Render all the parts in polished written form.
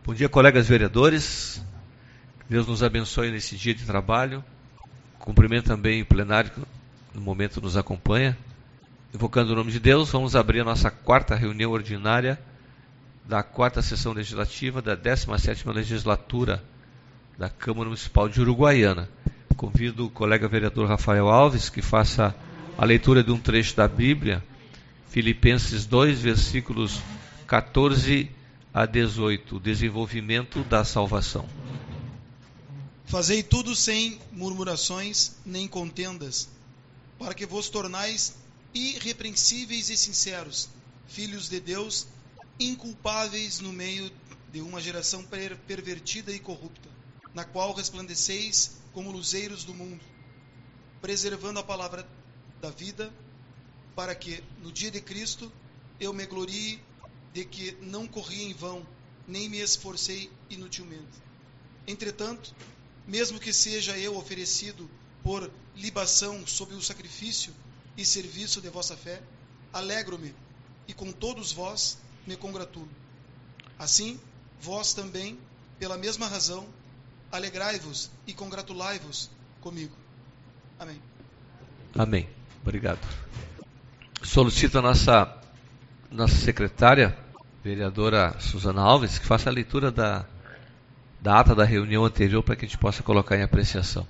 Bom dia, colegas vereadores. Deus nos abençoe nesse dia de trabalho. Cumprimento também o plenário que no momento nos acompanha. Invocando o nome de Deus, vamos abrir a nossa quarta reunião ordinária da quarta sessão legislativa da 17ª legislatura da Câmara Municipal de Uruguaiana. Convido o colega vereador Rafael Alves que faça a leitura de um trecho da Bíblia, Filipenses 2, versículos 14 a 18, o desenvolvimento da salvação. Fazei tudo sem murmurações nem contendas, para que vos tornais irrepreensíveis e sinceros, filhos de Deus, inculpáveis no meio de uma geração pervertida e corrupta, na qual resplandeceis como luzeiros do mundo, preservando a palavra da vida, para que, no dia de Cristo, eu me glorie de que não corri em vão, nem me esforcei inutilmente. Entretanto, mesmo que seja eu oferecido por libação sob o sacrifício e serviço de vossa fé, alegro-me e com todos vós me congratulo. Assim, vós também, pela mesma razão, alegrai-vos e congratulai-vos comigo. Amém. Amém. Obrigado. Solicito a nossa secretária, vereadora Suzana Alves, que faça a leitura da ata da reunião anterior para que a gente possa colocar em apreciação.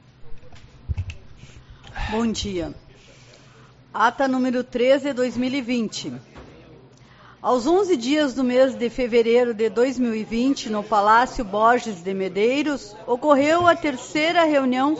Bom dia. Ata número 13 de 2020. Aos 11 dias do mês de fevereiro de 2020, no Palácio Borges de Medeiros, ocorreu a terceira reunião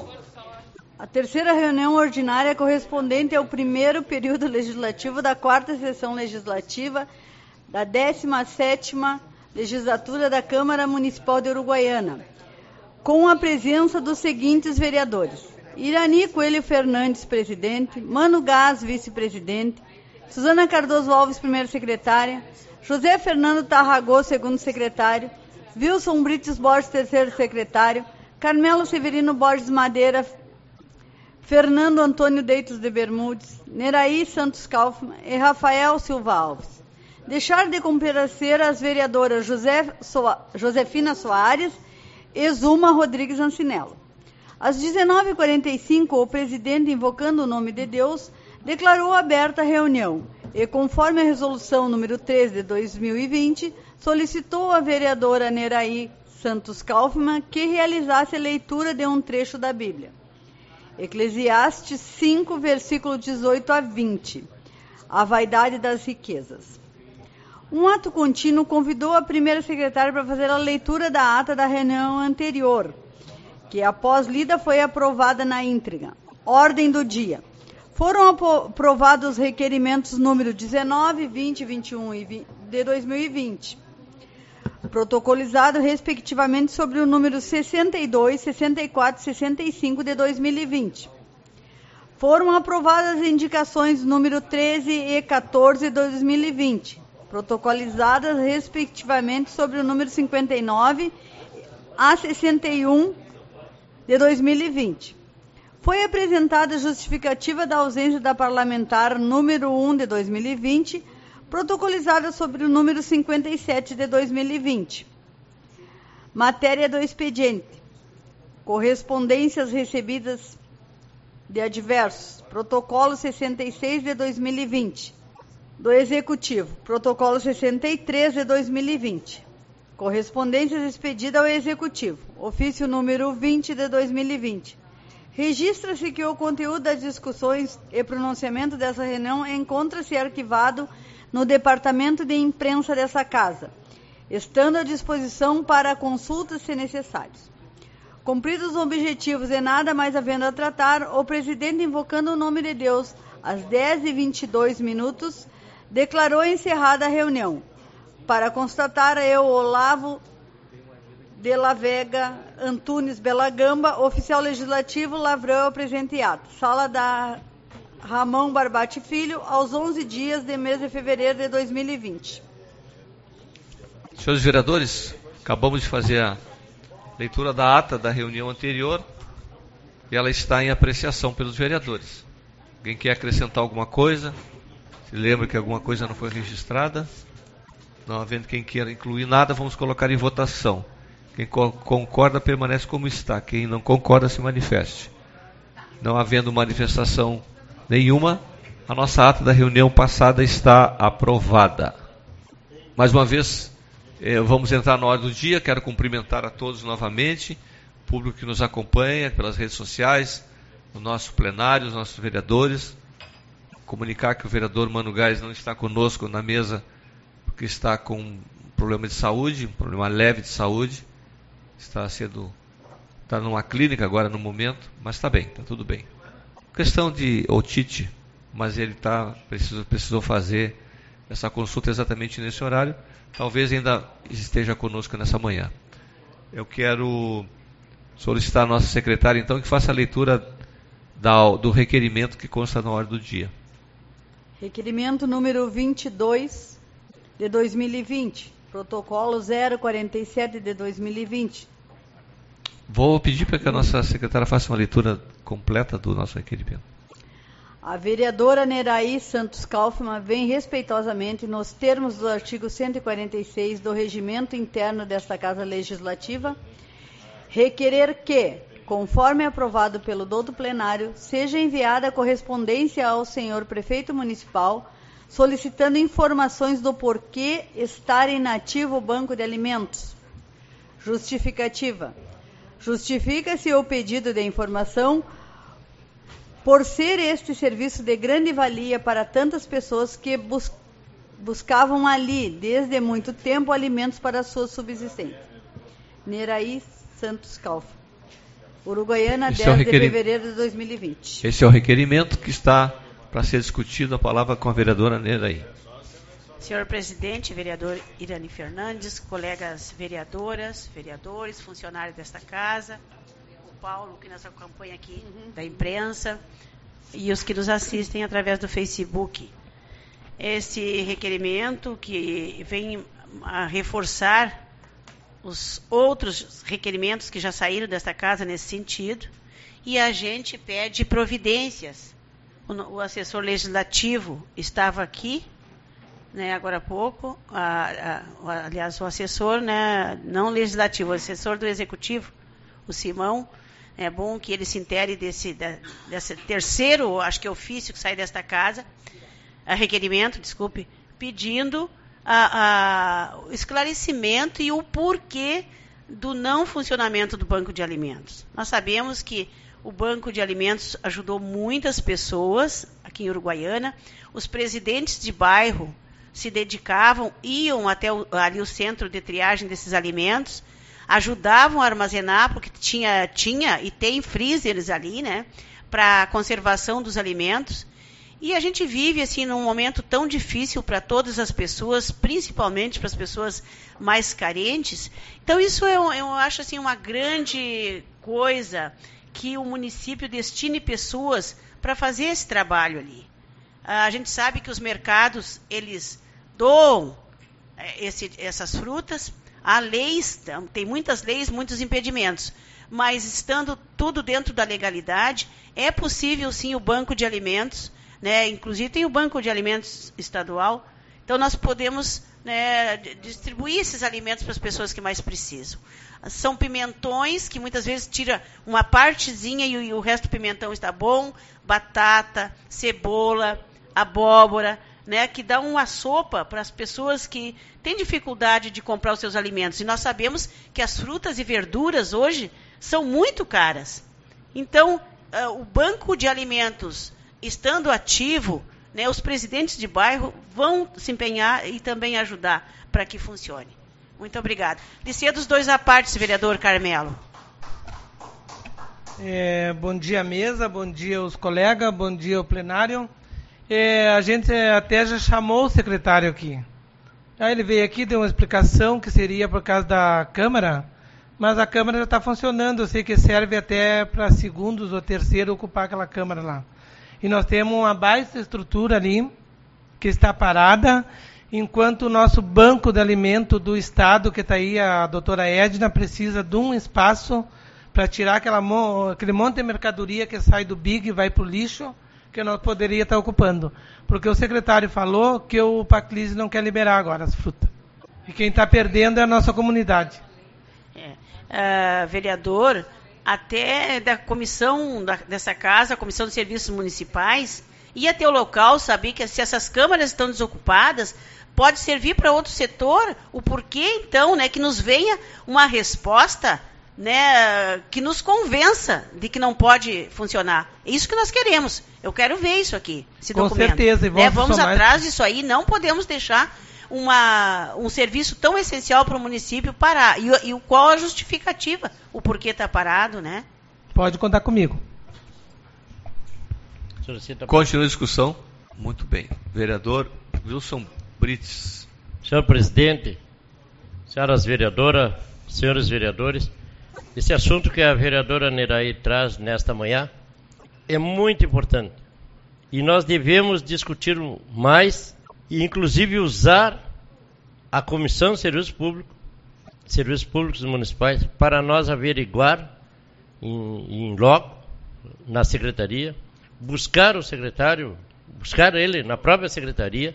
ordinária correspondente ao primeiro período legislativo da quarta sessão legislativa da 17ª legislatura da Câmara Municipal de Uruguaiana, com a presença dos seguintes vereadores: Irani Coelho Fernandes, presidente; Mano Gás, vice-presidente; Suzana Cardoso Alves, primeira secretária; José Fernando Tarragó, segundo secretário; Wilson Brites Borges, terceiro secretário; Carmelo Severino Borges Madeira; Fernando Antônio Deitos de Bermudes; Neraí Santos Kaufmann e Rafael Silva Alves. Deixar de comparecer as vereadoras Josefina Soares e Zuma Rodrigues Ancinello. Às 19h45, o presidente, invocando o nome de Deus, declarou aberta a reunião e, conforme a resolução número 13 de 2020, solicitou à vereadora Neraí Santos Kaufmann que realizasse a leitura de um trecho da Bíblia. Eclesiastes 5, versículo 18 a 20. A vaidade das riquezas. Um ato contínuo convidou a primeira secretária para fazer a leitura da ata da reunião anterior, que após lida foi aprovada na íntegra. Ordem do dia. Foram aprovados os requerimentos número 19, 20, 21 e 20 de 2020, protocolizado respectivamente sobre o número 62, 64 e 65 de 2020. Foram aprovadas as indicações número 13 e 14 de 2020, protocolizadas respectivamente sobre o número 59 a 61 de 2020. Foi apresentada a justificativa da ausência da parlamentar número 1 de 2020, protocolizada sobre o número 57 de 2020. Matéria do expediente. Correspondências recebidas de adversos. Protocolo 66 de 2020. Do Executivo. Protocolo 63 de 2020. Correspondências expedidas ao Executivo. Ofício número 20 de 2020. Registra-se que o conteúdo das discussões e pronunciamento dessa reunião encontra-se arquivado no Departamento de Imprensa dessa Casa, estando à disposição para consultas se necessários. Cumpridos os objetivos e nada mais havendo a tratar, o presidente, invocando o nome de Deus, às 10h22, declarou encerrada a reunião. Para constatar, eu, Olavo de la Vega Antunes Belagamba, oficial legislativo, lavrou o presente ato. Sala da Ramão Barbate Filho, aos 11 dias de mês de fevereiro de 2020. Senhores vereadores, acabamos de fazer a leitura da ata da reunião anterior e ela está em apreciação pelos vereadores. Alguém quer acrescentar alguma coisa? Se lembra que alguma coisa não foi registrada? Não havendo quem queira incluir nada, vamos colocar em votação. Quem concorda permanece como está. Quem não concorda se manifeste. Não havendo manifestação nenhuma, a nossa ata da reunião passada está aprovada. Mais uma vez, vamos entrar na ordem do dia. Quero cumprimentar a todos novamente, o público que nos acompanha pelas redes sociais, o nosso plenário, os nossos vereadores. Comunicar que o vereador Mano Gás não está conosco na mesa, porque está com um problema de saúde, um problema leve de saúde. Está numa clínica agora no momento, mas está bem, está tudo bem. Questão de otite, mas ele precisou fazer essa consulta exatamente nesse horário. Talvez ainda esteja conosco nessa manhã. Eu quero solicitar à nossa secretária, então, que faça a leitura do requerimento que consta na ordem do dia. Requerimento número 22 de 2020, protocolo 047 de 2020. Vou pedir para que a nossa secretária faça uma leitura completa do nosso requerimento. A vereadora Neraí Santos Kaufmann vem respeitosamente, nos termos do artigo 146 do Regimento Interno desta Casa Legislativa, requerer que, conforme aprovado pelo douto plenário, seja enviada correspondência ao senhor prefeito municipal, solicitando informações do porquê estar inativo o banco de alimentos. Justificativa. Justifica-se o pedido de informação por ser este serviço de grande valia para tantas pessoas que buscavam ali, desde muito tempo, alimentos para a sua subsistência. Neraí Santos Kaufmann, Uruguaiana, 10 de fevereiro de 2020. Esse é o requerimento que está para ser discutido. A palavra com a vereadora Neraí. Senhor presidente, vereador Irani Fernandes, colegas vereadoras, vereadores, funcionários desta casa, o Paulo, que nos acompanha aqui da imprensa, e os que nos assistem através do Facebook. Esse requerimento que vem a reforçar os outros requerimentos que já saíram desta casa nesse sentido, e a gente pede providências. O assessor legislativo estava aqui, né, agora há pouco, aliás, o assessor, né, não legislativo, o assessor do executivo, o Simão. É bom que ele se intere desse terceiro, acho que ofício que sai desta casa, requerimento, desculpe, pedindo o esclarecimento e o porquê do não funcionamento do Banco de Alimentos. Nós sabemos que o Banco de Alimentos ajudou muitas pessoas aqui em Uruguaiana. Os presidentes de bairro se dedicavam, iam até ali o centro de triagem desses alimentos, ajudavam a armazenar, porque tinha e tem freezers ali, né, para conservação dos alimentos. E a gente vive assim num momento tão difícil para todas as pessoas, principalmente para as pessoas mais carentes. Então isso eu acho assim uma grande coisa, que o município destine pessoas para fazer esse trabalho ali. A gente sabe que os mercados, eles doam essas frutas. Há leis, tem muitas leis, muitos impedimentos, mas estando tudo dentro da legalidade, é possível sim o banco de alimentos, né? Inclusive tem o banco de alimentos estadual, então nós podemos, né, distribuir esses alimentos para as pessoas que mais precisam. São pimentões que muitas vezes tira uma partezinha e o resto do pimentão está bom, batata, cebola, abóbora, né, que dá uma sopa para as pessoas que têm dificuldade de comprar os seus alimentos. E nós sabemos que as frutas e verduras hoje são muito caras. Então, o banco de alimentos, estando ativo, né, os presidentes de bairro vão se empenhar e também ajudar para que funcione. Muito obrigada. Licença dos dois à parte, vereador Carmelo. Bom dia, mesa, bom dia aos colegas, bom dia ao plenário. A gente até já chamou o secretário aqui. Aí ele veio aqui, deu uma explicação que seria por causa da Câmara, mas a Câmara já está funcionando. Eu sei que serve até para segundos ou terceiro ocupar aquela Câmara lá. E nós temos uma baixa estrutura ali, que está parada, enquanto o nosso banco de alimento do Estado, que está aí, a doutora Edna, precisa de um espaço para tirar aquele monte de mercadoria que sai do Big e vai para o lixo, que nós poderíamos estar ocupando. Porque o secretário falou que o Paclise não quer liberar agora as frutas. E quem está perdendo é a nossa comunidade. Vereador, até da comissão dessa casa, a Comissão de Serviços Municipais, ir até o local, saber que se essas câmaras estão desocupadas, pode servir para outro setor, o porquê, então, né, que nos venha uma resposta, né, que nos convença de que não pode funcionar. É isso que nós queremos. Eu quero ver isso aqui, esse documento. Com certeza. E vamos atrás disso aí, não podemos deixar um serviço tão essencial para o município parar. E qual a justificativa? O porquê está parado, né? Pode contar comigo. Continua a discussão. Muito bem. Vereador Wilson Brites. Senhor presidente, senhoras vereadoras, senhores vereadores, esse assunto que a vereadora Neraí traz nesta manhã é muito importante. E nós devemos discutir mais e inclusive usar a Comissão de Serviços Públicos Municipais para nós averiguar em loco, na secretaria, buscar o secretário, buscar ele na própria secretaria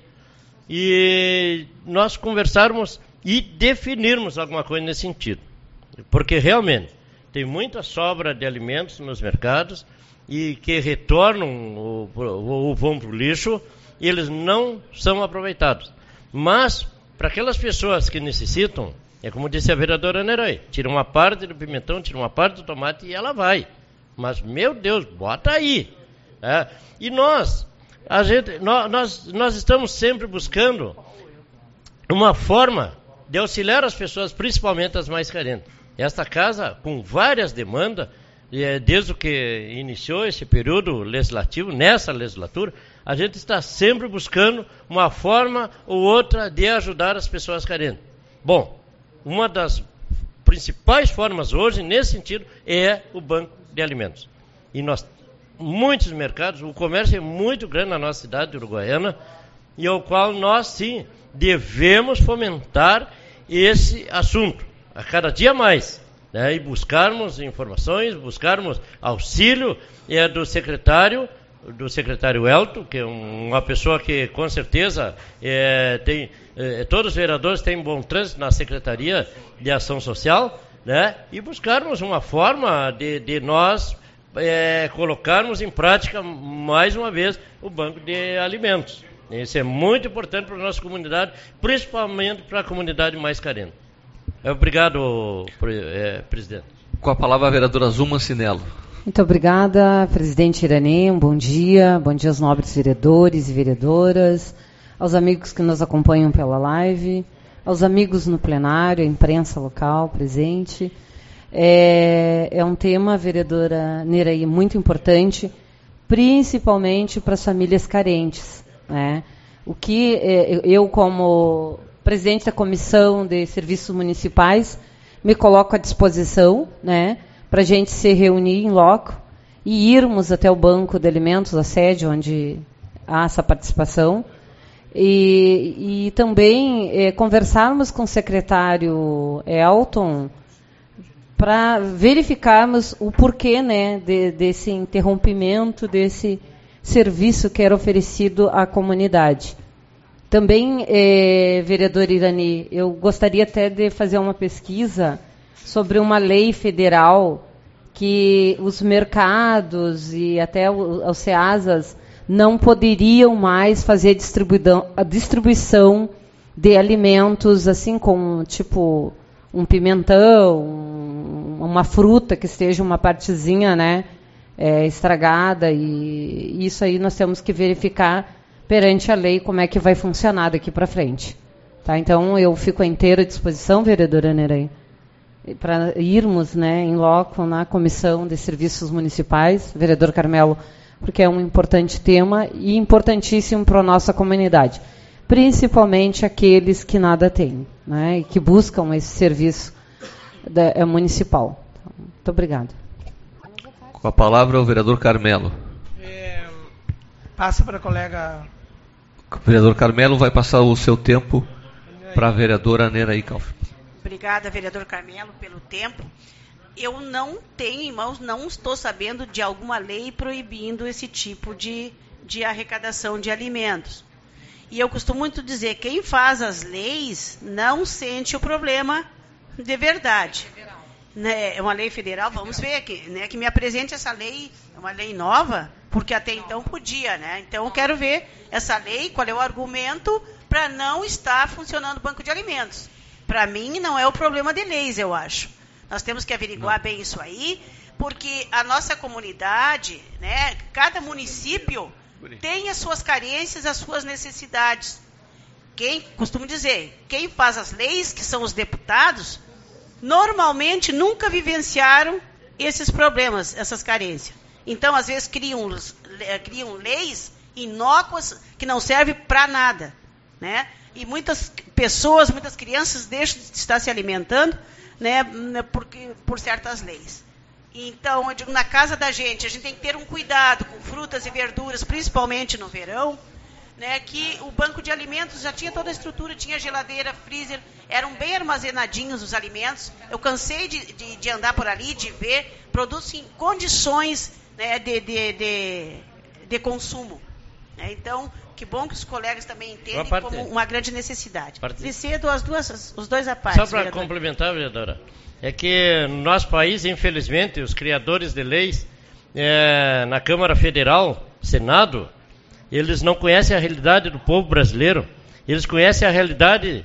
e nós conversarmos e definirmos alguma coisa nesse sentido. Porque realmente tem muita sobra de alimentos nos mercados e que retornam ou vão para o lixo e eles não são aproveitados. Mas, para aquelas pessoas que necessitam, é como disse a vereadora Neraí, tira uma parte do pimentão, tira uma parte do tomate e ela vai. Mas, meu Deus, bota aí. E nós estamos sempre buscando uma forma de auxiliar as pessoas, principalmente as mais carentes. Esta casa, com várias demandas, desde o que iniciou esse período legislativo, nessa legislatura, a gente está sempre buscando uma forma ou outra de ajudar as pessoas carentes. Bom, uma das principais formas hoje, nesse sentido, é o banco de alimentos. E nós, muitos mercados, o comércio é muito grande na nossa cidade de Uruguaiana, e ao qual nós, sim, devemos fomentar esse assunto, a cada dia mais, né? E buscarmos informações, buscarmos auxílio do secretário Elton, que é uma pessoa que com certeza todos os vereadores têm bom trânsito na Secretaria de Ação Social, né? E buscarmos uma forma de nós colocarmos em prática mais uma vez o banco de alimentos. Isso é muito importante para a nossa comunidade, principalmente para a comunidade mais carente. Obrigado, presidente. Com a palavra a vereadora Zuma Cinello. Muito obrigada, presidente Iranê. Bom dia aos nobres vereadores e vereadoras, aos amigos que nos acompanham pela live, aos amigos no plenário, a imprensa local presente. É um tema, vereadora Neraí, muito importante, principalmente para as famílias carentes, né? O que eu, como presidente da Comissão de Serviços Municipais, me coloco à disposição, né, para a gente se reunir em loco e irmos até o Banco de Alimentos, a sede onde há essa participação, e também conversarmos com o secretário Elton para verificarmos o porquê, né, desse interrompimento, desse serviço que era oferecido à comunidade. Também, vereador Irani, eu gostaria até de fazer uma pesquisa sobre uma lei federal que os mercados e até os CEASAs não poderiam mais fazer a distribuição de alimentos, assim como, tipo, um pimentão, uma fruta que esteja uma partezinha, né, estragada, e isso aí nós temos que verificar perante a lei como é que vai funcionar daqui para frente. Tá? Então, eu fico à inteira disposição, vereadora Neraí, para irmos, né, em loco na Comissão de Serviços Municipais, vereador Carmelo, porque é um importante tema e importantíssimo para a nossa comunidade, principalmente aqueles que nada têm, né, e que buscam esse serviço municipal. Muito obrigada. Com a palavra o vereador Carmelo. Passa para a colega. O vereador Carmelo vai passar o seu tempo para a vereadora Neraí Kaufmann. Obrigada, vereador Carmelo, pelo tempo. Eu não tenho em mãos, não estou sabendo de alguma lei proibindo esse tipo de arrecadação de alimentos. E eu costumo muito dizer, quem faz as leis não sente o problema de verdade. É uma lei federal, vamos ver aqui, né, que me apresente essa lei, é uma lei nova, porque até então podia, né? Então eu quero ver essa lei, qual é o argumento para não estar funcionando o banco de alimentos. Para mim não é o problema de leis, eu acho. Nós temos que averiguar bem isso aí, porque a nossa comunidade, né, cada município tem as suas carências, as suas necessidades. Costumo dizer, quem faz as leis, que são os deputados, normalmente nunca vivenciaram esses problemas, essas carências. Então, às vezes, criam leis inócuas que não servem para nada, né? E muitas pessoas, muitas crianças deixam de estar se alimentando, né, por certas leis. Então, eu digo, na casa da gente, a gente tem que ter um cuidado com frutas e verduras, principalmente no verão, né, que o banco de alimentos já tinha toda a estrutura, tinha geladeira, freezer, eram bem armazenadinhos os alimentos. Eu cansei de andar por ali, de ver produtos em condições, né, de consumo. Né? Então, que bom que os colegas também entendem como uma grande necessidade. E cedo os dois à parte. Só para complementar, vereadora, é que no nosso país, infelizmente, os criadores de leis na Câmara Federal, Senado, eles não conhecem a realidade do povo brasileiro. Eles conhecem a realidade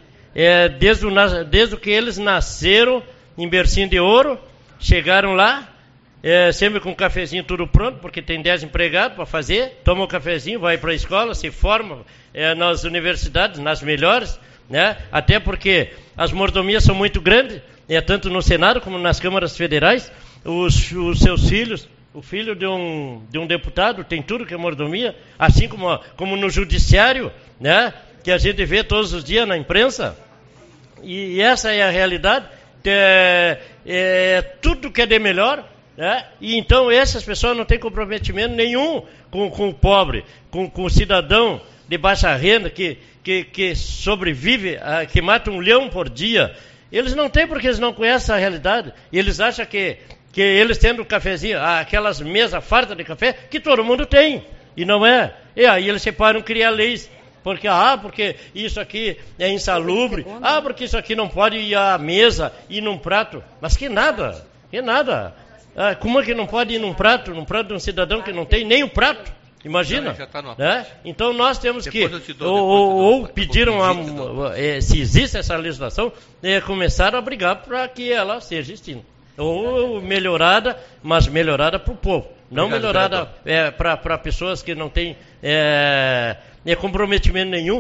desde que eles nasceram em bercinho de ouro, chegaram lá, sempre com um cafezinho tudo pronto, porque tem 10 empregados para fazer, toma um cafezinho, vai para a escola, se forma nas universidades, nas melhores, né? Até porque as mordomias são muito grandes, tanto no Senado como nas câmaras federais, os seus filhos, o filho de um deputado tem tudo que é mordomia, assim como no judiciário, né? Que a gente vê todos os dias na imprensa, e essa é a realidade, tudo que é de melhor, né? E então essas pessoas não têm comprometimento nenhum com o pobre, com o cidadão de baixa renda que sobrevive, que mata um leão por dia. Eles não têm, porque eles não conhecem a realidade. E eles acham que eles tendo cafezinho, aquelas mesas fartas de café, que todo mundo tem. E não é. E aí eles separam criar leis. Porque isso aqui é insalubre. Porque isso aqui não pode ir à mesa, ir num prato. Mas que nada. Como é que não pode ir num prato de um cidadão que não tem nem o prato? Imagina. Já tá né? Então nós temos ou pediram, se existe essa legislação, começar a brigar para que ela seja extinta. Ou melhorada, mas melhorada para o povo. Não melhorada para pessoas que não têm comprometimento nenhum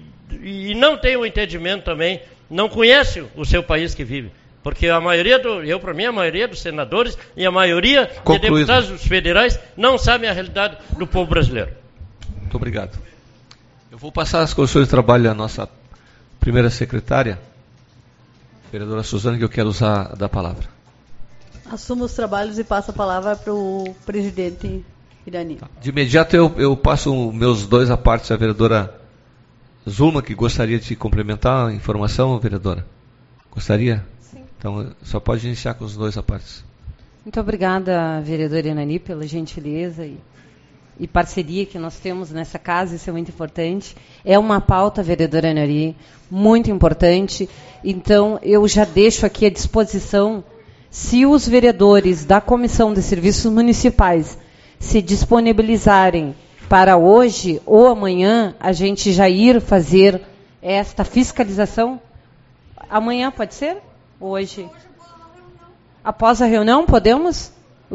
e não têm o entendimento também, não conhecem o seu país que vive. Porque a maioria dos senadores e a maioria de deputados federais não sabem a realidade do povo brasileiro. Muito obrigado. Eu vou passar as condições de trabalho à nossa primeira secretária, vereadora Suzana, que eu quero usar da palavra. Assumo os trabalhos e passo a palavra para o presidente Irani. De imediato eu passo meus dois apartes à vereadora Zulma, que gostaria de complementar a informação, vereadora. Gostaria? Sim. Então, só pode iniciar com os dois apartes. Muito obrigada, vereadora Irani, pela gentileza e parceria que nós temos nessa casa, isso é muito importante. É uma pauta, vereadora Irani, muito importante. Então, eu já deixo aqui à disposição, se os vereadores da Comissão de Serviços Municipais se disponibilizarem para hoje ou amanhã, a gente já ir fazer esta fiscalização. Amanhã pode ser? Hoje? Após a reunião, podemos?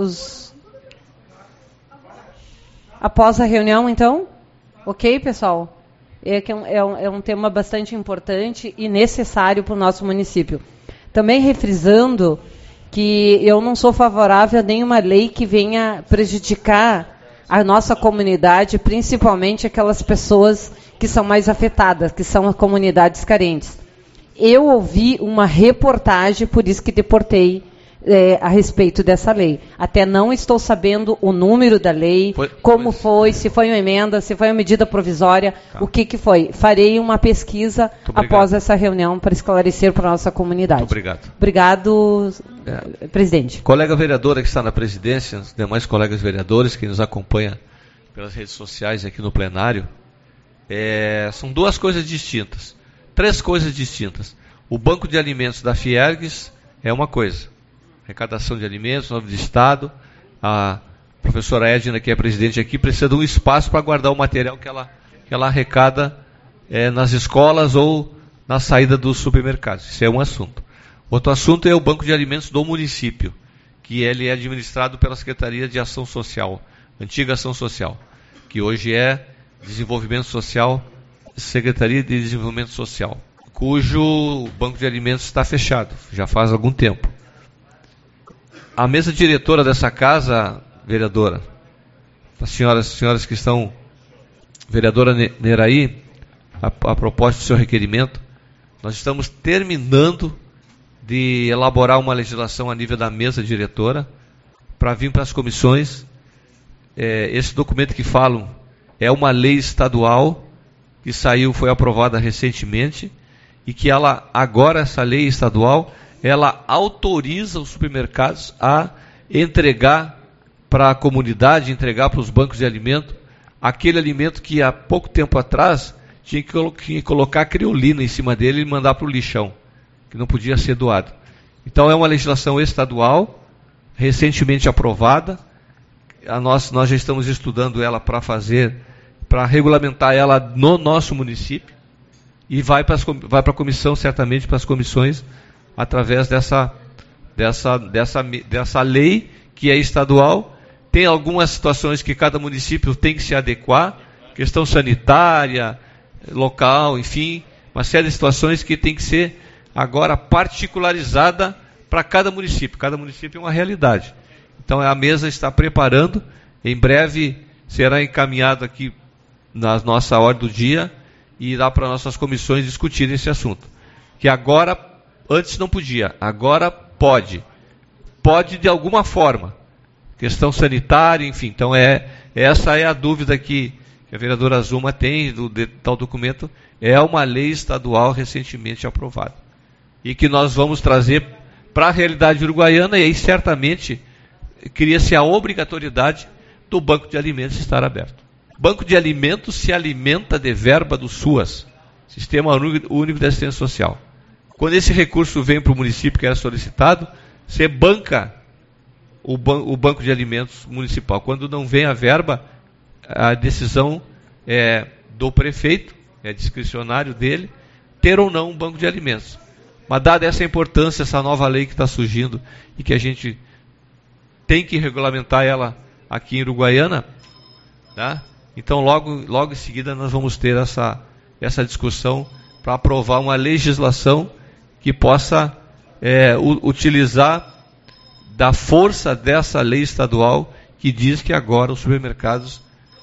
Após a reunião, então? Ok, pessoal? É um tema bastante importante e necessário para o nosso município. Também refrisando que eu não sou favorável a nenhuma lei que venha prejudicar a nossa comunidade, principalmente aquelas pessoas que são mais afetadas, que são as comunidades carentes. Eu ouvi uma reportagem, por isso que deportei a respeito dessa lei. Até não estou sabendo o número da lei, se foi uma emenda, se foi uma medida provisória, o que foi. Farei uma pesquisa após essa reunião para esclarecer para a nossa comunidade. Muito obrigado. Obrigado, presidente. Colega vereadora que está na presidência, os demais colegas vereadores que nos acompanham pelas redes sociais aqui no plenário, São duas coisas distintas. 3 coisas distintas. O banco de alimentos da Fiergues é uma coisa. Arrecadação de alimentos, nome do Estado. A professora Edna, que é presidente aqui, precisa de um espaço para guardar o material que ela arrecada nas escolas ou na saída dos supermercados. Isso é um assunto. Outro assunto é o banco de alimentos do município, que ele é administrado pela Secretaria de Ação Social, antiga Ação Social, que hoje é Desenvolvimento Social, Secretaria de Desenvolvimento Social, cujo banco de alimentos está fechado, já faz algum tempo. A mesa diretora dessa casa, vereadora, as senhoras que estão, vereadora Neraí, a propósito do seu requerimento, nós estamos terminando de elaborar uma legislação a nível da mesa diretora para vir para as comissões. Esse documento que falam é uma lei estadual que foi aprovada recentemente e que agora essa lei estadual, ela autoriza os supermercados a entregar para a comunidade, entregar para os bancos de alimento, aquele alimento que há pouco tempo atrás tinha que colocar criolina em cima dele e mandar para o lixão, que não podia ser doado. Então é uma legislação estadual, recentemente aprovada. Nós já estamos estudando ela para regulamentar ela no nosso município, e vai para a comissão, certamente para as comissões, através dessa lei que é estadual. Tem algumas situações que cada município tem que se adequar, questão sanitária, local, enfim, uma série de situações que tem que ser agora particularizada para cada município. Cada município é uma realidade. Então a mesa está preparando, em breve será encaminhado aqui na nossa ordem do dia e irá para nossas comissões discutirem esse assunto. Que agora, antes não podia, agora pode. Pode de alguma forma. Questão sanitária, enfim. Então essa é a dúvida que a vereadora Zuma tem do tal documento. É uma lei estadual recentemente aprovada. E que nós vamos trazer para a realidade uruguaiana, e aí certamente cria-se a obrigatoriedade do banco de alimentos estar aberto. Banco de alimentos se alimenta de verba do SUAS, Sistema Único de Assistência Social. Quando esse recurso vem para o município que era solicitado, você banca o banco de alimentos municipal. Quando não vem a verba, a decisão é do prefeito, é discricionário dele, ter ou não um banco de alimentos. Mas dada essa importância, essa nova lei que está surgindo e que a gente tem que regulamentar ela aqui em Uruguaiana, tá? Então logo em seguida nós vamos ter essa discussão para aprovar uma legislação que possa utilizar da força dessa lei estadual que diz que agora os supermercados,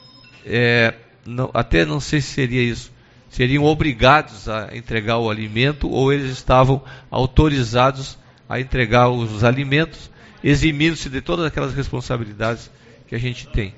até não sei se seria isso, seriam obrigados a entregar o alimento, ou eles estavam autorizados a entregar os alimentos, eximindo-se de todas aquelas responsabilidades que a gente tem.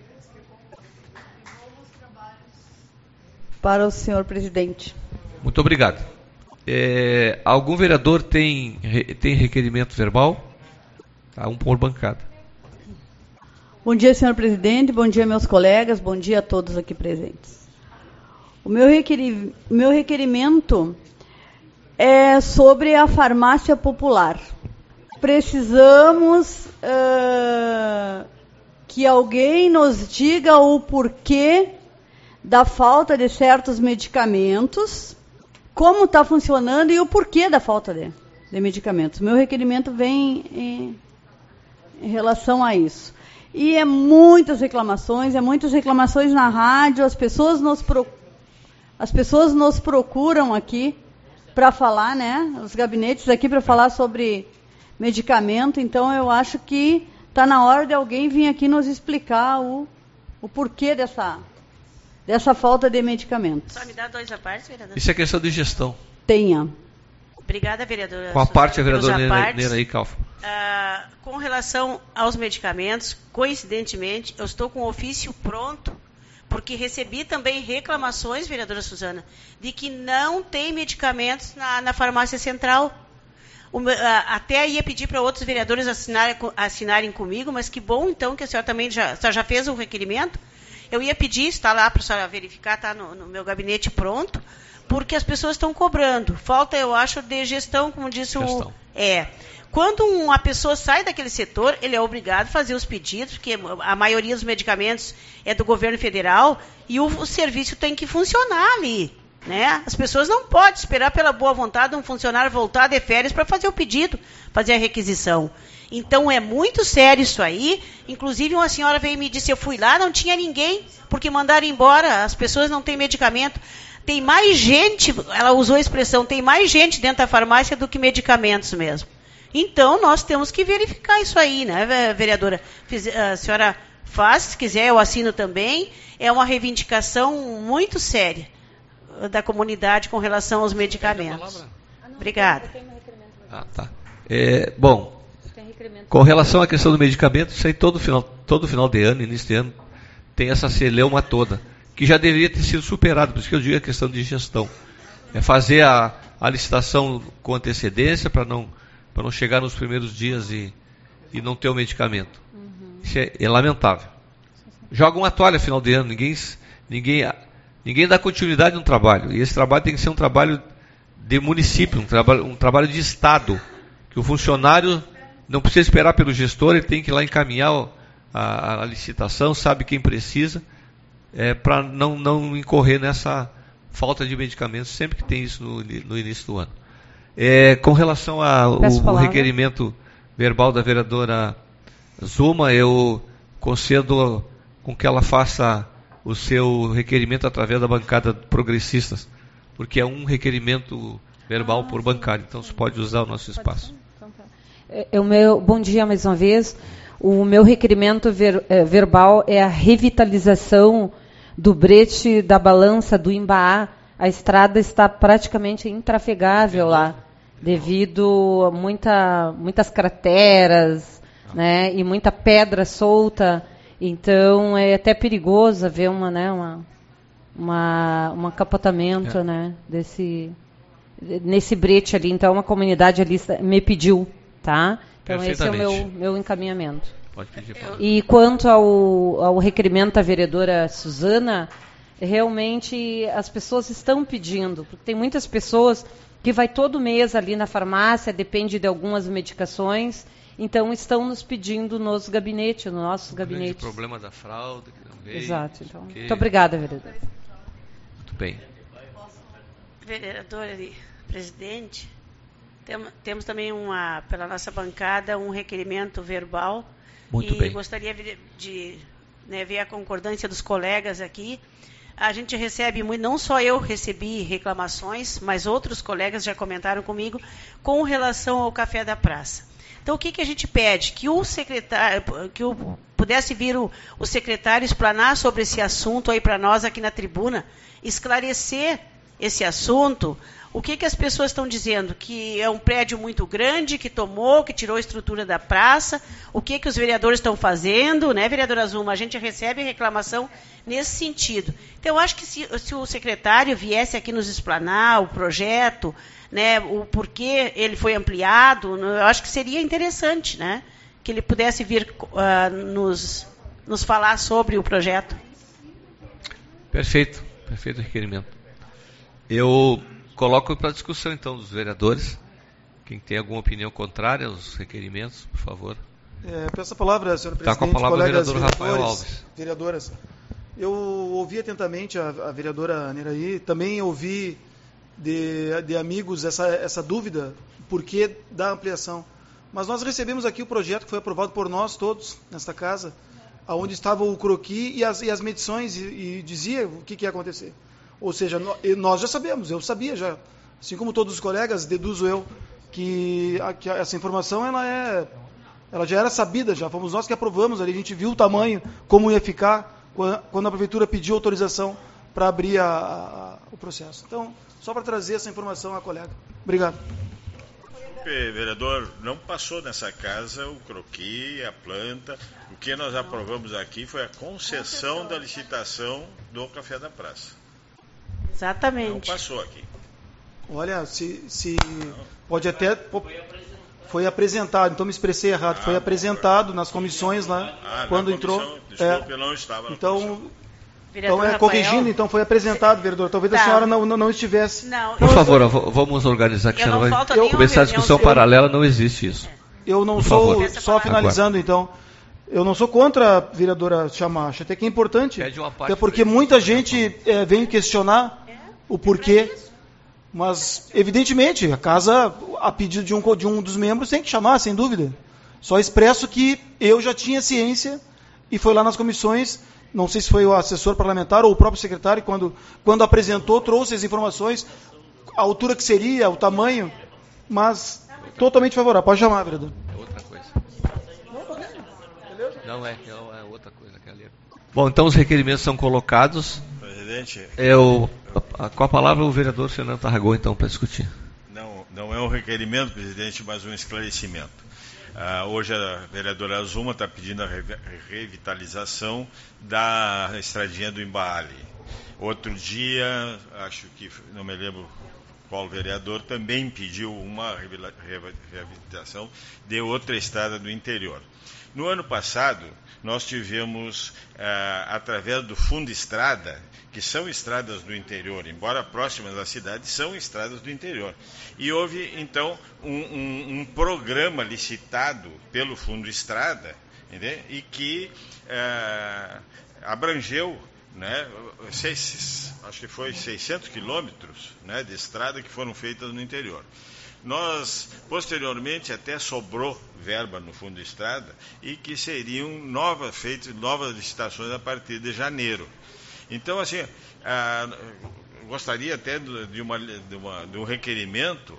Para o senhor presidente. Muito obrigado. Algum vereador tem requerimento verbal? Tá, um por bancada. Bom dia, senhor presidente. Bom dia, meus colegas. Bom dia a todos aqui presentes. O meu requerimento é sobre a farmácia popular. Precisamos que alguém nos diga o porquê da falta de certos medicamentos, como está funcionando e o porquê da falta de medicamentos. O meu requerimento vem em relação a isso. E muitas reclamações na rádio, as pessoas nos procuram aqui para falar, né? Os gabinetes aqui para falar sobre medicamento. Então eu acho que está na hora de alguém vir aqui nos explicar o porquê dessa falta de medicamentos. Só me dá 2 à parte, vereador. Isso é questão de gestão. Tenha. Obrigada, vereadora. Com a parte, a vereadora Neraí Calfa. Com relação aos medicamentos, coincidentemente, eu estou com o ofício pronto, porque recebi também reclamações, vereadora Suzana, de que não tem medicamentos na farmácia central. Até ia pedir para outros vereadores assinarem comigo, mas que bom, então, que a senhora também já fez o requerimento. Eu ia pedir, está lá para a senhora verificar, está no meu gabinete pronto, porque as pessoas estão cobrando. Falta, eu acho, de gestão, como disse o... Quando uma pessoa sai daquele setor, ele é obrigado a fazer os pedidos, porque a maioria dos medicamentos é do governo federal, e o serviço tem que funcionar ali. Né? As pessoas não podem esperar pela boa vontade de um funcionário voltar de férias para fazer o pedido, fazer a requisição. Então, é muito sério isso aí. Inclusive, uma senhora veio e me disse, eu fui lá, não tinha ninguém, porque mandaram embora, as pessoas não têm medicamento. Tem mais gente, ela usou a expressão, tem mais gente dentro da farmácia do que medicamentos mesmo. Então, nós temos que verificar isso aí, né, vereadora? A senhora faz, se quiser, eu assino também. É uma reivindicação muito séria da comunidade com relação aos medicamentos. Obrigada. Tá. Bom, com relação à questão do medicamento, isso aí todo final de ano, início de ano, tem essa celeuma toda, que já deveria ter sido superado, por isso que eu digo a questão de gestão. É fazer a licitação com antecedência para não chegar nos primeiros dias e não ter o medicamento. Isso é lamentável. Joga uma toalha final de ano, ninguém dá continuidade no trabalho. E esse trabalho tem que ser um trabalho de município, um trabalho de Estado, que o funcionário não precisa esperar pelo gestor, ele tem que ir lá encaminhar a licitação, sabe quem precisa, para não incorrer nessa falta de medicamentos, sempre que tem isso no início do ano. Com relação ao requerimento verbal da vereadora Zuma, eu concedo com que ela faça o seu requerimento através da bancada progressistas, porque é um requerimento verbal por bancária, então você pode usar o nosso espaço. Bom dia mais uma vez. O meu requerimento verbal é a revitalização do brete da balança do Imbaá. A estrada está praticamente intrafegável lá, devido a muitas crateras, né, e muita pedra solta. Então, é até perigoso ver um capotamento, né, nesse brete ali. Então, uma comunidade ali me pediu, tá? Então, esse é o meu encaminhamento. Pode pedir, Paulo. E quanto ao requerimento da vereadora Suzana, realmente as pessoas estão pedindo, porque tem muitas pessoas que vai todo mês ali na farmácia, depende de algumas medicações, então estão nos pedindo nos gabinetes, no nosso gabinete. O problema da fralda, que não veio. Exato. Então, muito obrigada, vereadora. Muito bem. Vereadora e presidente, temos também pela nossa bancada um requerimento verbal. Muito bem. Gostaria de ver a concordância dos colegas aqui. A gente recebe muito, não só eu recebi reclamações, mas outros colegas já comentaram comigo com relação ao Café da Praça. Então, o que a gente pede? Que o secretário, pudesse vir o secretário explanar sobre esse assunto aí para nós aqui na tribuna, esclarecer esse assunto. O que as pessoas estão dizendo? Que é um prédio muito grande, que tirou a estrutura da praça. O que os vereadores estão fazendo, né, vereadora Zuma? A gente recebe reclamação nesse sentido. Então, eu acho que se o secretário viesse aqui nos explanar o projeto, né, o porquê ele foi ampliado, eu acho que seria interessante, né, que ele pudesse vir nos falar sobre o projeto. Perfeito o requerimento. Eu coloco para discussão, então, dos vereadores. Quem tem alguma opinião contrária aos requerimentos, por favor. Peço a palavra, senhor presidente. Está com a palavra colegas, o vereador Rafael Alves. Vereadoras, eu ouvi atentamente a vereadora Neraí, também ouvi de amigos essa dúvida, porquê da ampliação. Mas nós recebemos aqui o projeto que foi aprovado por nós todos, nesta casa, onde estava o croquis e as medições, e dizia o que ia acontecer. Ou seja, nós já sabemos, eu sabia já, assim como todos os colegas, deduzo eu, que essa informação ela já era sabida, já fomos nós que aprovamos ali, a gente viu o tamanho, como ia ficar, quando a prefeitura pediu autorização para abrir o processo. Então, só para trazer essa informação à colega. Obrigado. Vereador, não passou nessa casa o croquis, a planta. O que nós aprovamos aqui foi a concessão da licitação do Café da Praça. Exatamente. Não passou aqui. Olha, se pode até... Foi apresentado, então me expressei errado. Foi apresentado nas comissões lá, quando entrou. Desculpe, eu não estava na então, comissão. Vereador Então, corrigindo, então foi apresentado, vereador. Talvez a senhora não estivesse. Não, Por favor, vamos organizar, que eu senão não vai falto nenhuma começar a discussão reunião. paralela, não existe isso. Eu não Por sou, favor. só finalizando, então, eu não sou contra a vereadora chamar, acho até que é importante, Pede uma parte até porque muita gente vem questionar o porquê, mas, evidentemente, a casa, a pedido de um dos membros, tem que chamar, sem dúvida. Só expresso que eu já tinha ciência e foi lá nas comissões, não sei se foi o assessor parlamentar ou o próprio secretário, quando apresentou, trouxe as informações, a altura que seria, o tamanho, mas totalmente favorável. Pode chamar, vereador. É outra coisa. Não é outra coisa. Bom, então os requerimentos são colocados. Presidente. Com a palavra o vereador Fernando Tarragão, então, para discutir. Não é um requerimento, presidente, mas um esclarecimento. Hoje a vereadora Azuma está pedindo a revitalização da estradinha do Imbaale. Outro dia, acho que, não me lembro qual vereador, também pediu uma reabilitação de outra estrada do interior. No ano passado, nós tivemos, através do Fundo Estrada, que são estradas do interior, embora próximas da cidade, são estradas do interior. E houve, então, um programa licitado pelo Fundo Estrada, entende? E que abrangeu, né, acho que foi 600 quilômetros, né, de estrada que foram feitas no interior. Nós, posteriormente, até sobrou verba no Fundo Estrada e que seriam novas licitações a partir de janeiro. Então, assim, gostaria até de um requerimento,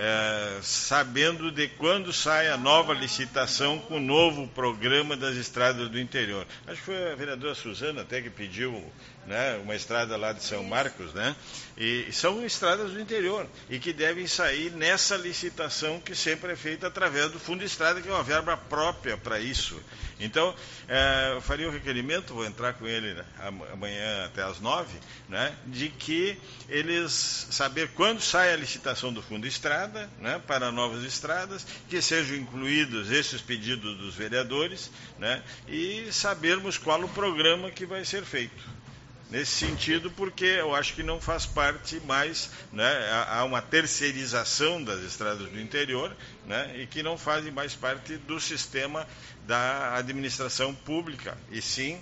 sabendo de quando sai a nova licitação com o novo programa das estradas do interior. Acho que foi a vereadora Suzana até que pediu, né, uma estrada lá de São Marcos, né? E são estradas do interior e que devem sair nessa licitação que sempre é feita através do Fundo Estrada, que é uma verba própria para isso. Então, eu faria um requerimento, vou entrar com ele, né, amanhã até às 9, né, de que eles saber quando sai a licitação do Fundo Estrada, né, para novas estradas, que sejam incluídos esses pedidos dos vereadores, né, e sabermos qual o programa que vai ser feito. Nesse sentido, porque eu acho que não faz parte mais, né, há uma terceirização das estradas do interior, né, e que não fazem mais parte do sistema da administração pública, e sim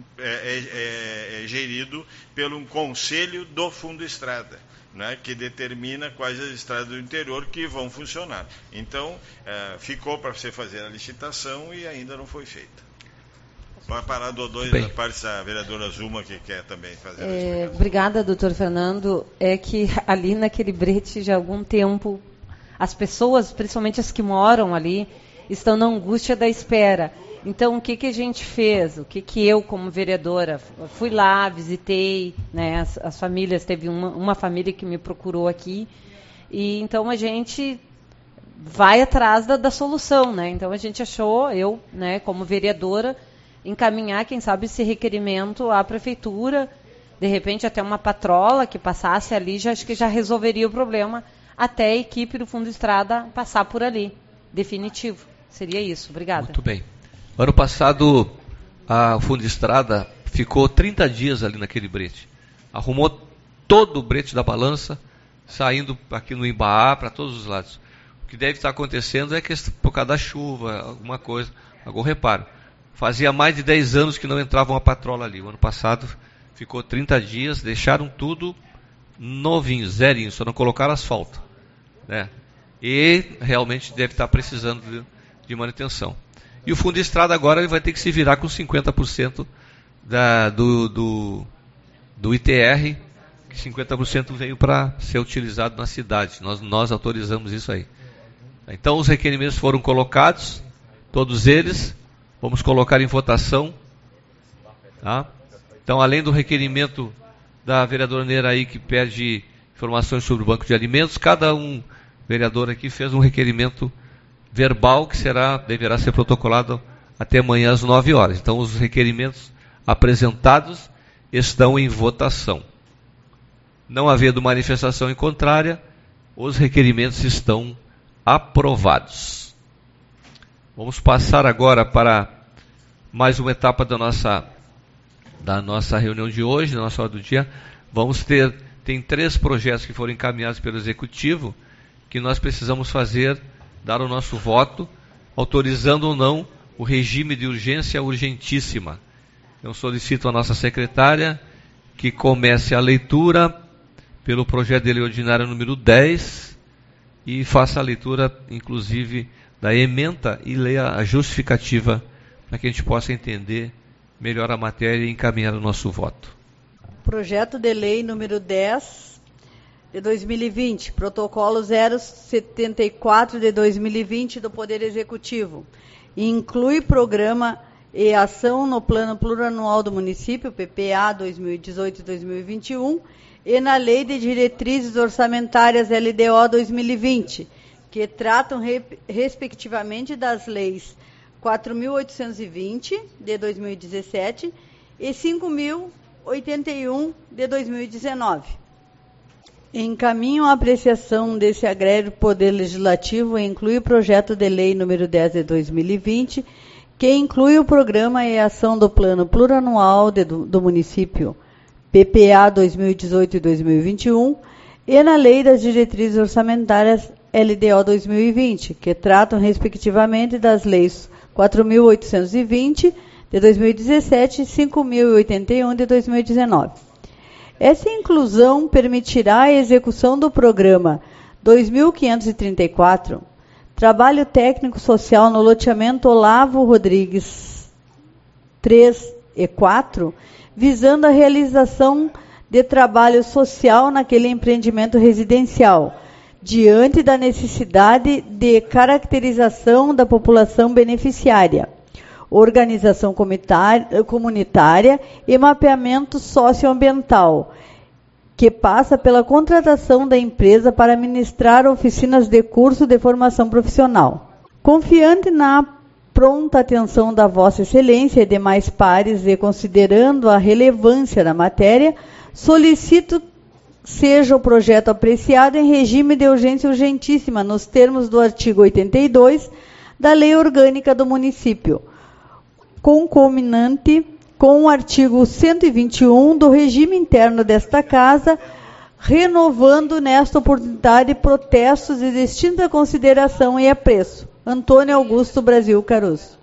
é gerido pelo conselho do Fundo Estrada, né, que determina quais as estradas do interior que vão funcionar. Então, ficou para você fazer a licitação e ainda não foi feita. Vai parar do dois da parte da vereadora Zuma, que quer também fazer a explicação. Obrigada, doutor Fernando. É que ali naquele brete já há algum tempo, as pessoas, principalmente as que moram ali, estão na angústia da espera. Então, o que a gente fez? O que eu, como vereadora, fui lá, visitei, né, as famílias, teve uma família que me procurou aqui, e então a gente vai atrás da solução, né? Então a gente achou, eu, né, como vereadora, encaminhar, quem sabe, esse requerimento à prefeitura, de repente até uma patrola que passasse ali, acho que já resolveria o problema, até a equipe do Fundo Estrada passar por ali. Definitivo. Seria isso. Obrigada. Muito bem. Ano passado, o Fundo Estrada ficou 30 dias ali naquele brete. Arrumou todo o brete da balança, saindo aqui no Imbaá, para todos os lados. O que deve estar acontecendo é que por causa da chuva, alguma coisa, algum reparo. Fazia mais de 10 anos que não entrava uma patrola ali. O ano passado ficou 30 dias, deixaram tudo novinho, zerinho, só não colocaram asfalto, né? E realmente deve estar precisando de manutenção. E o Fundo Estrada agora ele vai ter que se virar com 50% do ITR, que 50% veio para ser utilizado na cidade. Nós autorizamos isso aí. Então os requerimentos foram colocados, todos eles. Vamos colocar em votação. Tá? Então, além do requerimento da vereadora Neraí, que pede informações sobre o banco de alimentos, cada vereador aqui fez um requerimento verbal que deverá ser protocolado até amanhã às 9 horas. Então, os requerimentos apresentados estão em votação. Não havendo manifestação em contrária, os requerimentos estão aprovados. Vamos passar agora para mais uma etapa da nossa da nossa reunião de hoje, da nossa hora do dia, tem 3 projetos que foram encaminhados pelo Executivo, que nós precisamos dar o nosso voto, autorizando ou não o regime de urgência urgentíssima. Eu solicito à nossa secretária que comece a leitura pelo projeto de lei ordinária número 10 e faça a leitura, inclusive, da ementa e leia a justificativa para que a gente possa entender melhor a matéria e encaminhar o nosso voto. Projeto de lei número 10 de 2020, protocolo 074 de 2020 do Poder Executivo. Inclui programa e ação no Plano Plurianual do Município, PPA 2018-2021, e na Lei de Diretrizes Orçamentárias LDO 2020, que tratam respectivamente das leis 4.820 de 2017 e 5.081 de 2019. Encaminho a apreciação desse agrégio Poder Legislativo e inclui o projeto de lei número 10 de 2020, que inclui o programa e ação do Plano Plurianual do Município, PPA 2018 e 2021, e na Lei das Diretrizes Orçamentárias LDO 2020, que tratam respectivamente das leis 4.820 de 2017 e 5.081 de 2019. Essa inclusão permitirá a execução do programa 2.534, Trabalho Técnico Social no loteamento Olavo Rodrigues 3 e 4, visando a realização de trabalho social naquele empreendimento residencial, diante da necessidade de caracterização da população beneficiária, organização comunitária e mapeamento socioambiental, que passa pela contratação da empresa para ministrar oficinas de curso de formação profissional. Confiante na pronta atenção da Vossa Excelência e demais pares e considerando a relevância da matéria, solicito seja o projeto apreciado em regime de urgência urgentíssima, nos termos do artigo 82 da Lei Orgânica do Município, concomitante com o artigo 121 do regime interno desta Casa, renovando nesta oportunidade protestos de distinta consideração e apreço. Antônio Augusto Brasil Caruso.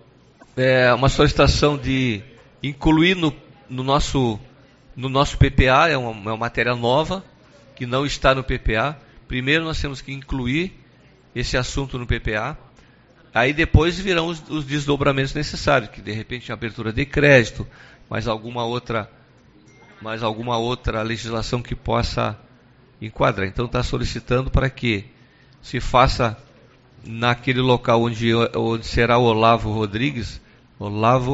É uma solicitação de incluir no nosso PPA, é uma matéria nova, que não está no PPA. Primeiro nós temos que incluir esse assunto no PPA, aí depois virão os desdobramentos necessários, que de repente a abertura de crédito, mais alguma outra legislação que possa enquadrar. Então está solicitando para que se faça naquele local onde será o Olavo Rodrigues, o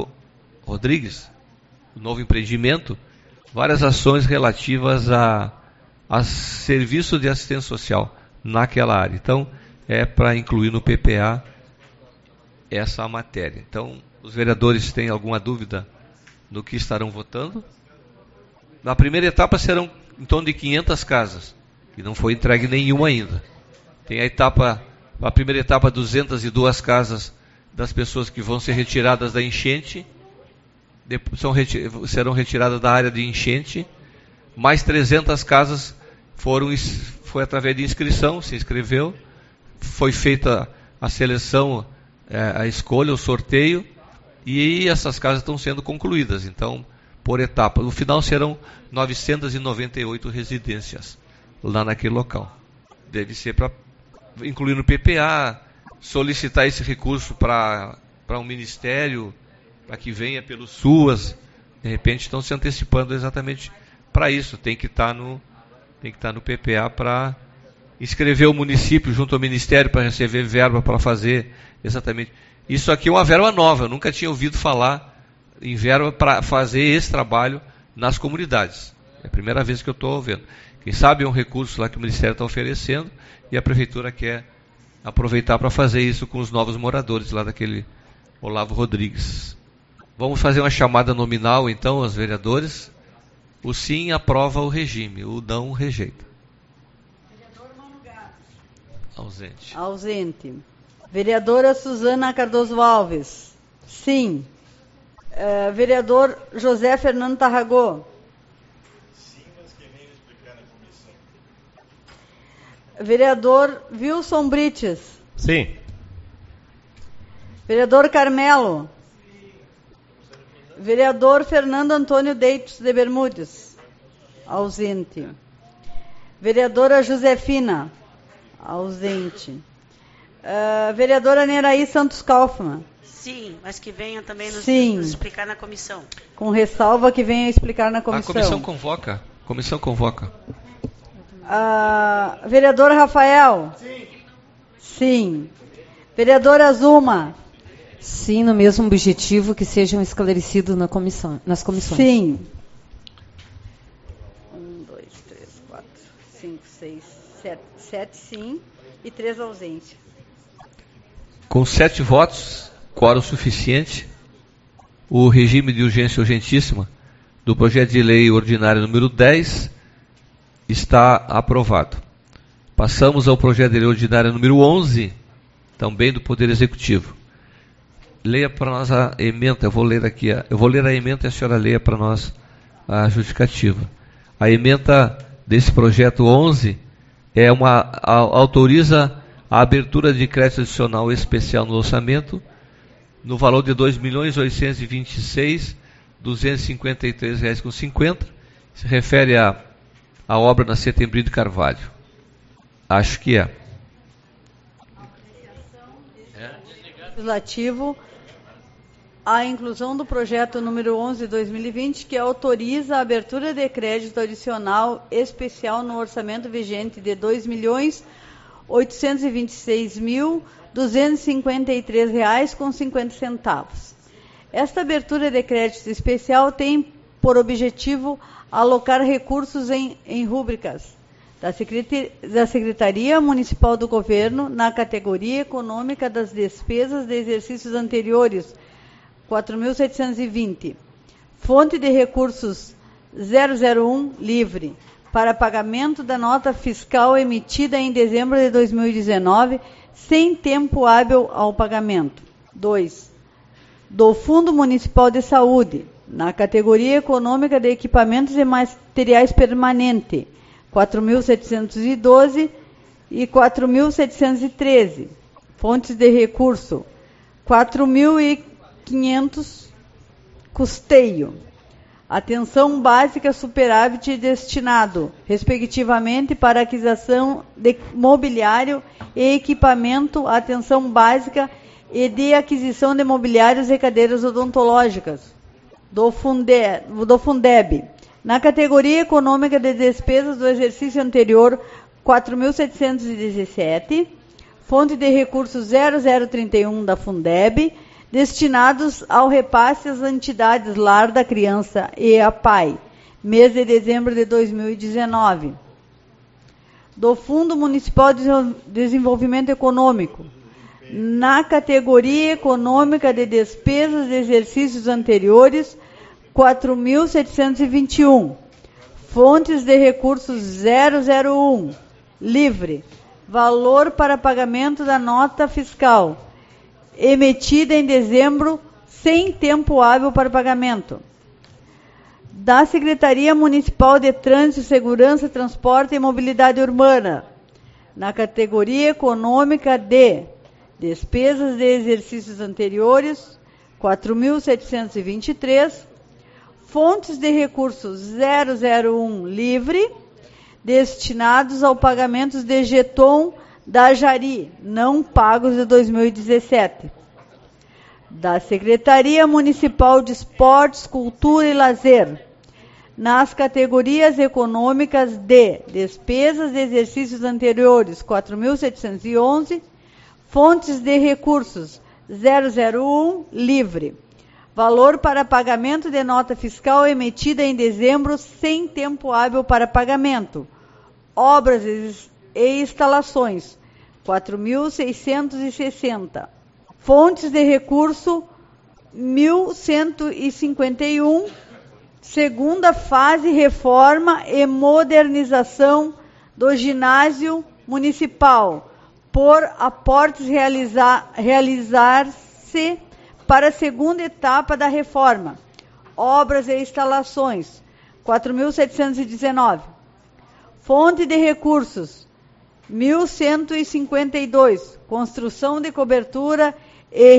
novo empreendimento, várias ações relativas a serviço de assistência social naquela área. Então, é para incluir no PPA essa matéria. Então, os vereadores têm alguma dúvida no que estarão votando? Na primeira etapa serão em torno de 500 casas, que não foi entregue nenhuma ainda. Tem a primeira etapa, 202 casas das pessoas que vão ser retiradas da enchente, serão retiradas da área de enchente, mais 300 casas foi através de inscrição, se inscreveu, foi feita a seleção, a escolha, o sorteio, e essas casas estão sendo concluídas. Então, por etapa, no final serão 998 residências lá naquele local. Deve ser para incluir no PPA, solicitar esse recurso para um ministério, para que venha pelos SUAS, de repente estão se antecipando exatamente para isso. Tem que estar no PPA para inscrever o município junto ao ministério para receber verba para fazer exatamente. Isso aqui é uma verba nova, eu nunca tinha ouvido falar em verba para fazer esse trabalho nas comunidades. É a primeira vez que eu estou vendo. Quem sabe é um recurso lá que o Ministério está oferecendo e a Prefeitura quer aproveitar para fazer isso com os novos moradores lá daquele Olavo Rodrigues. Vamos fazer uma chamada nominal, então, aos vereadores. O sim aprova o regime, o não rejeita. Vereador Mano Gás. Ausente. Ausente. Vereadora Suzana Cardoso Alves. Sim. Vereador José Fernando Tarragó. Sim, mas quem vem explicar na comissão. Vereador Wilson Brites. Sim. Vereador Carmelo. Vereador Fernando Antônio Deitos de Bermudes. Ausente. Vereadora Josefina. Ausente. Vereadora Neraí Santos Kaufmann. Sim, mas que venha também nos explicar na comissão. Com ressalva que venha explicar na comissão. A comissão convoca. Comissão convoca. Vereador Rafael? Sim. Vereadora Zuma? Sim, no mesmo objetivo que sejam esclarecidos nas comissões. Sim. 1, 2, 3, 4, 5, 6, 7. 7 sim e 3 ausências. Com 7 votos, quórum suficiente, o regime de urgência urgentíssima do projeto de lei ordinário número 10 está aprovado. Passamos ao projeto de lei ordinário número 11, também do Poder Executivo. Leia para nós a emenda, eu vou ler a emenda e a senhora leia para nós a justificativa. A emenda desse projeto 11 autoriza a abertura de crédito adicional especial no orçamento no valor de R$ 2.826.253,50 reais. Se refere à obra na Setembrino de Carvalho. Acho que é. Legislativo a inclusão do projeto número 11 de 2020, que autoriza a abertura de crédito adicional especial no orçamento vigente de R$ 2.826.253,50. Esta abertura de crédito especial tem por objetivo alocar recursos em rúbricas da Secretaria Municipal do Governo na categoria econômica das despesas de exercícios anteriores, 4.720. Fonte de recursos 001 livre para pagamento da nota fiscal emitida em dezembro de 2019, sem tempo hábil ao pagamento. 2. Do Fundo Municipal de Saúde, na categoria econômica de equipamentos e materiais permanente, 4.712 e 4.713. Fontes de recurso, 4.500 custeio. Atenção básica superávit destinado, respectivamente, para aquisição de mobiliário e equipamento, atenção básica e de aquisição de mobiliários e cadeiras odontológicas, do Fundeb. Na categoria econômica de despesas do exercício anterior, 4.717, fonte de recursos 0031 da Fundeb, destinados ao repasse às entidades Lar da Criança e a PAI, mês de dezembro de 2019. Do Fundo Municipal de Desenvolvimento Econômico, na categoria econômica de despesas de exercícios anteriores, 4.721. Fontes de recursos 001, livre, valor para pagamento da nota fiscal, emitida em dezembro, sem tempo hábil para pagamento. Da Secretaria Municipal de Trânsito, Segurança, Transporte e Mobilidade Urbana, na categoria econômica de despesas de exercícios anteriores, 4.723, fontes de recursos 001 livre, destinados ao pagamento de jeton da Jari, não pagos de 2017. Da Secretaria Municipal de Esportes, Cultura e Lazer, nas categorias econômicas de despesas de exercícios anteriores, 4.711, fontes de recursos 001 livre, valor para pagamento de nota fiscal emitida em dezembro, sem tempo hábil para pagamento, obras e instalações, 4.660. Fontes de recurso, 1.151. Segunda fase, reforma e modernização do ginásio municipal, por aportes realizar-se para a segunda etapa da reforma. Obras e instalações, 4.719. Fonte de recursos, 1.152. Construção de cobertura e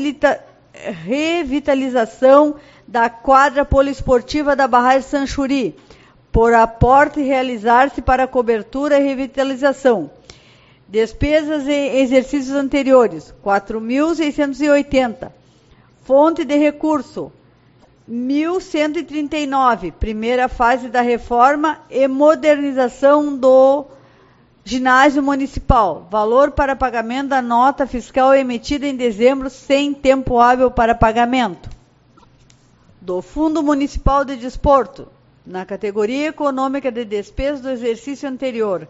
revitalização da quadra poliesportiva da Barragem Sanchuri, por aporte realizar-se para cobertura e revitalização. Despesas e exercícios anteriores, 4.680. Fonte de recurso, 1.139. Primeira fase da reforma e modernização do ginásio municipal. Valor para pagamento da nota fiscal emitida em dezembro, sem tempo hábil para pagamento. Do Fundo Municipal de Desporto, na categoria econômica de despesas do exercício anterior,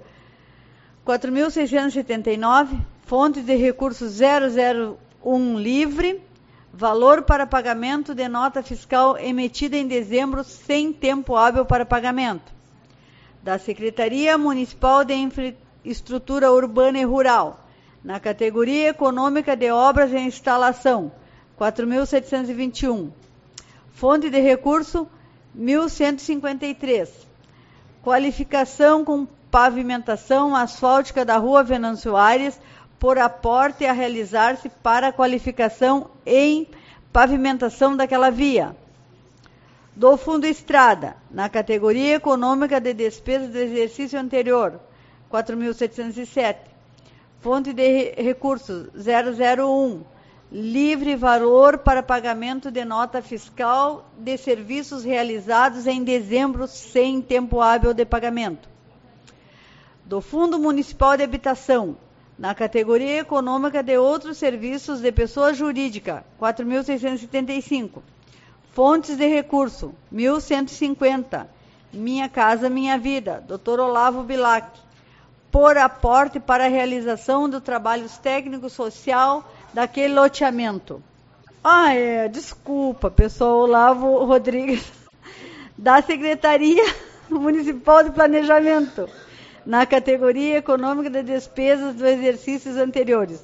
4.679, fonte de recursos 001 livre, valor para pagamento de nota fiscal emitida em dezembro, sem tempo hábil para pagamento. Da Secretaria Municipal de Infraestrutura Urbana e Rural, na categoria econômica de obras e instalação, 4.721. Fonte de recurso, 1.153. Qualificação com pavimentação asfáltica da Rua Venâncio Aires, por aporte a realizar-se para a qualificação em pavimentação daquela via. Do Fundo Estrada, na categoria econômica de despesas do exercício anterior, 4.707. Fonte de recursos, 001. Livre valor para pagamento de nota fiscal de serviços realizados em dezembro, sem tempo hábil de pagamento. Do Fundo Municipal de Habitação, na categoria econômica de outros serviços de pessoa jurídica, 4.675. Fontes de recurso, 1.150. Minha Casa Minha Vida, Dr. Olavo Bilac. Por aporte para a realização dos trabalhos técnico-social daquele loteamento. Desculpa, pessoal, Olavo Rodrigues, da Secretaria Municipal de Planejamento, na categoria econômica de despesas dos exercícios anteriores,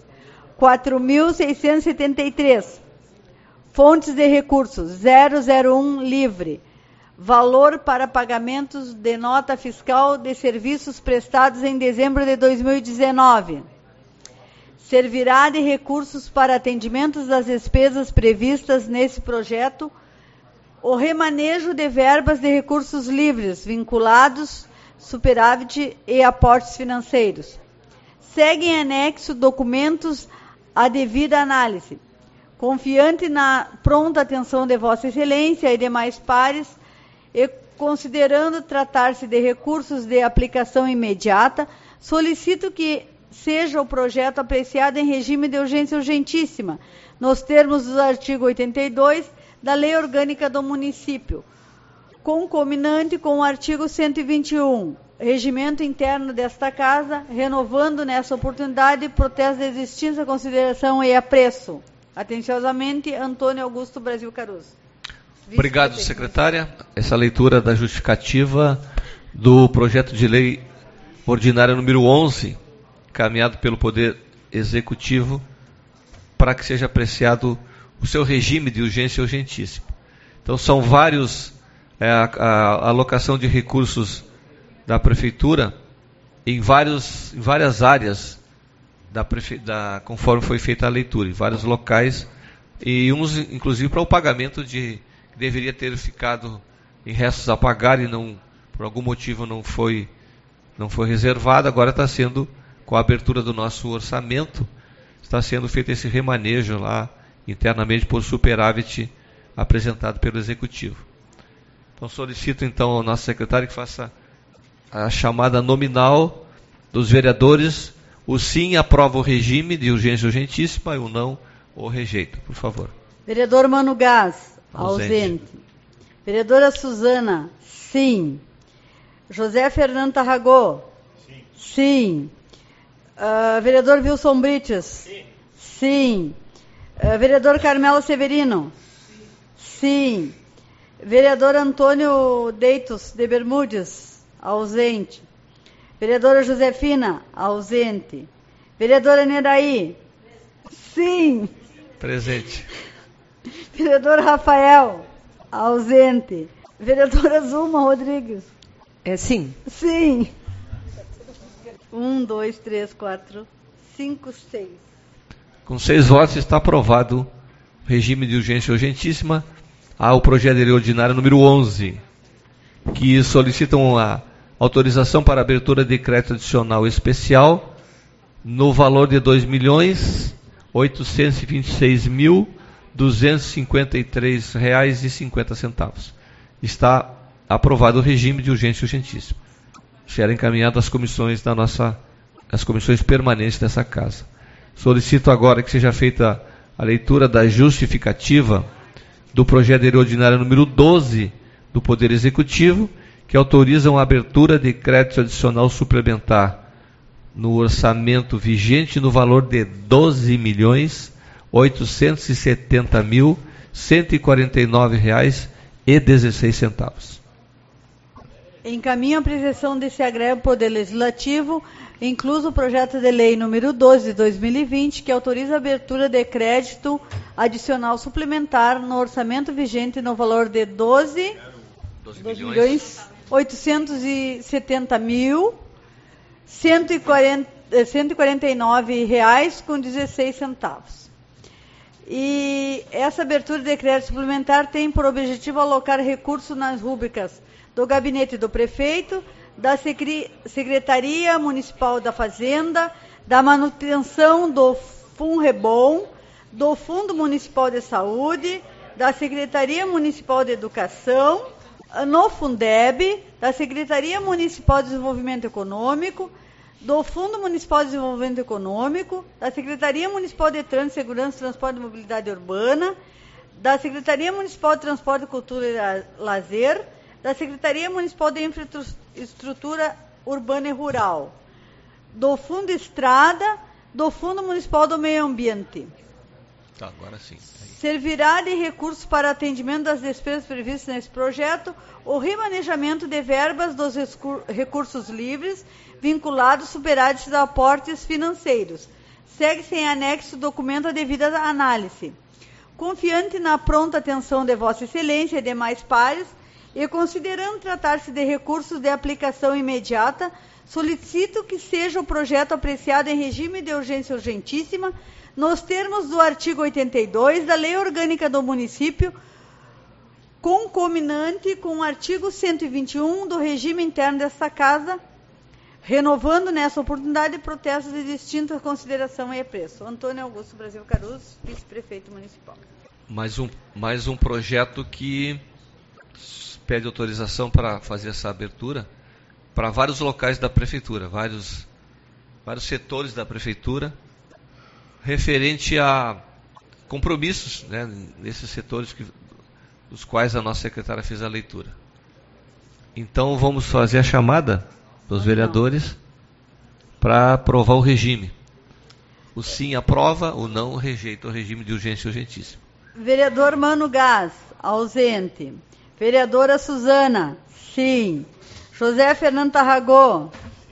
4.673. Fontes de recursos, 001 livre. Valor para pagamentos de nota fiscal de serviços prestados em dezembro de 2019. Servirá de recursos para atendimentos das despesas previstas nesse projeto o remanejo de verbas de recursos livres, vinculados, superávit e aportes financeiros. Segue em anexo documentos à devida análise. Confiante na pronta atenção de Vossa Excelência e demais pares, e considerando tratar-se de recursos de aplicação imediata, solicito que seja o projeto apreciado em regime de urgência urgentíssima, nos termos do artigo 82 da Lei Orgânica do Município, concomitante com o artigo 121, regimento interno desta Casa, renovando nessa oportunidade protesto de distinta consideração e apreço. Atenciosamente, Antônio Augusto Brasil Caruso. Obrigado, secretária. Essa leitura da justificativa do projeto de lei ordinária número 11, caminhado pelo Poder Executivo, para que seja apreciado o seu regime de urgência urgentíssima. Então, são vários, a alocação de recursos da Prefeitura em várias áreas, conforme foi feita a leitura, em vários locais, e uns, inclusive, para o pagamento que deveria ter ficado em restos a pagar e não, por algum motivo não foi reservado. Agora está sendo, com a abertura do nosso orçamento, está sendo feito esse remanejo lá internamente por superávit apresentado pelo Executivo. Então solicito então ao nosso secretário que faça a chamada nominal dos vereadores. O sim aprova o regime de urgência urgentíssima e o não o rejeita, por favor. Vereador Mano Gás, ausente. Vereadora Suzana, sim. José Fernando Tarragó, sim. Vereador Wilson Brites, sim. Vereador Carmelo Severino, sim. Vereador Antônio Deitos de Bermudes, ausente. Vereadora Josefina, ausente. Vereadora Neraí, sim. Presente. Vereador Rafael, ausente. Vereadora Zuma Rodrigues. Sim. Sim. 1, 2, 3, 4, 5, 6. Com 6 votos está aprovado o regime de urgência urgentíssima. Há o projeto de lei ordinária número 11, que solicitam a autorização para abertura de crédito adicional especial no valor de R$ 2.856.253,50. Está aprovado o regime de urgência urgentíssima. Será encaminhado às comissões as comissões permanentes dessa casa. Solicito agora que seja feita a leitura da justificativa do projeto de lei ordinária número 12 do Poder Executivo, que autorizam a abertura de crédito adicional suplementar no orçamento vigente no valor de R$ 12.870.149,16. Encaminho a apreciação desse agravo ao Poder Legislativo, incluso o projeto de lei número 12 de 2020, que autoriza a abertura de crédito adicional suplementar no orçamento vigente no valor de R$ 12.870.149,16. E essa abertura de crédito suplementar tem por objetivo alocar recursos nas rúbricas do Gabinete do Prefeito, da Secretaria Municipal da Fazenda, da manutenção do FUNREBOM, do Fundo Municipal de Saúde, da Secretaria Municipal de Educação, no Fundeb, da Secretaria Municipal de Desenvolvimento Econômico, do Fundo Municipal de Desenvolvimento Econômico, da Secretaria Municipal de Trânsito, Segurança, Transporte e Mobilidade Urbana, da Secretaria Municipal de Transporte, Cultura e Lazer, da Secretaria Municipal de Infraestrutura Urbana e Rural, do Fundo Estrada, do Fundo Municipal do Meio Ambiente. Agora sim. Servirá de recurso para atendimento das despesas previstas nesse projeto o remanejamento de verbas dos recursos livres vinculados superávites a aportes financeiros. Segue-se em anexo o documento a devida análise. Confiante na pronta atenção de Vossa Excelência e demais pares, e considerando tratar-se de recursos de aplicação imediata, solicito que seja o projeto apreciado em regime de urgência urgentíssima, nos termos do artigo 82 da Lei Orgânica do Município, concomitante com o artigo 121 do regime interno desta Casa, renovando nessa oportunidade protestos de distinta consideração e apreço. Antônio Augusto Brasil Caruso, vice-prefeito municipal. Mais um projeto que pede autorização para fazer essa abertura para vários locais da Prefeitura, vários setores da Prefeitura, referente a compromissos, né, nesses setores dos quais a nossa secretária fez a leitura. Então vamos fazer a chamada dos vereadores para aprovar o regime. O sim aprova, o não rejeita o regime de urgência urgentíssima. Vereador Mano Gás, ausente. Vereadora Suzana, sim. José Fernando Tarragó,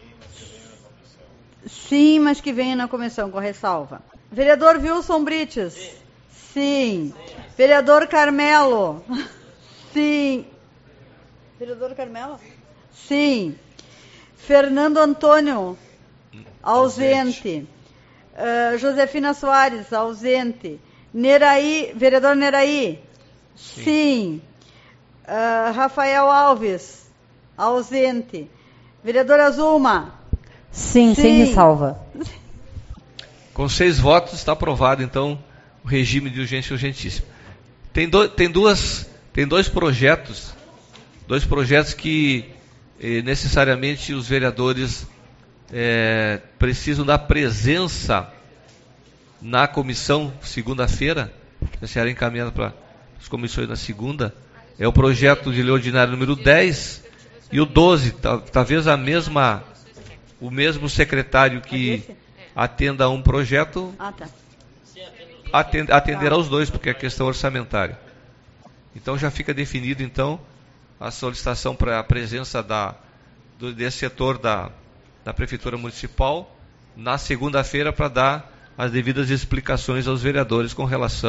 sim, mas que venha na comissão com ressalva. Vereador Wilson Brites, sim. Vereador Carmelo, sim. Vereador Carmelo? Sim. Fernando Antônio, ausente. Josefina Soares, ausente. Vereador Neraí, sim. Rafael Alves, ausente. Vereadora Zuma, sim, sem ressalva. Com 6 votos está aprovado, então, o regime de urgência urgentíssima. Tem dois projetos que necessariamente os vereadores precisam da presença na comissão segunda-feira, que será encaminhado para as comissões na segunda. É o projeto de lei ordinário número 10 e o 12, talvez o mesmo secretário que atenda a um projeto atenderá os dois, porque é questão orçamentária. Então já fica definido então a solicitação para a presença desse setor da Prefeitura Municipal na segunda-feira para dar as devidas explicações aos vereadores com relação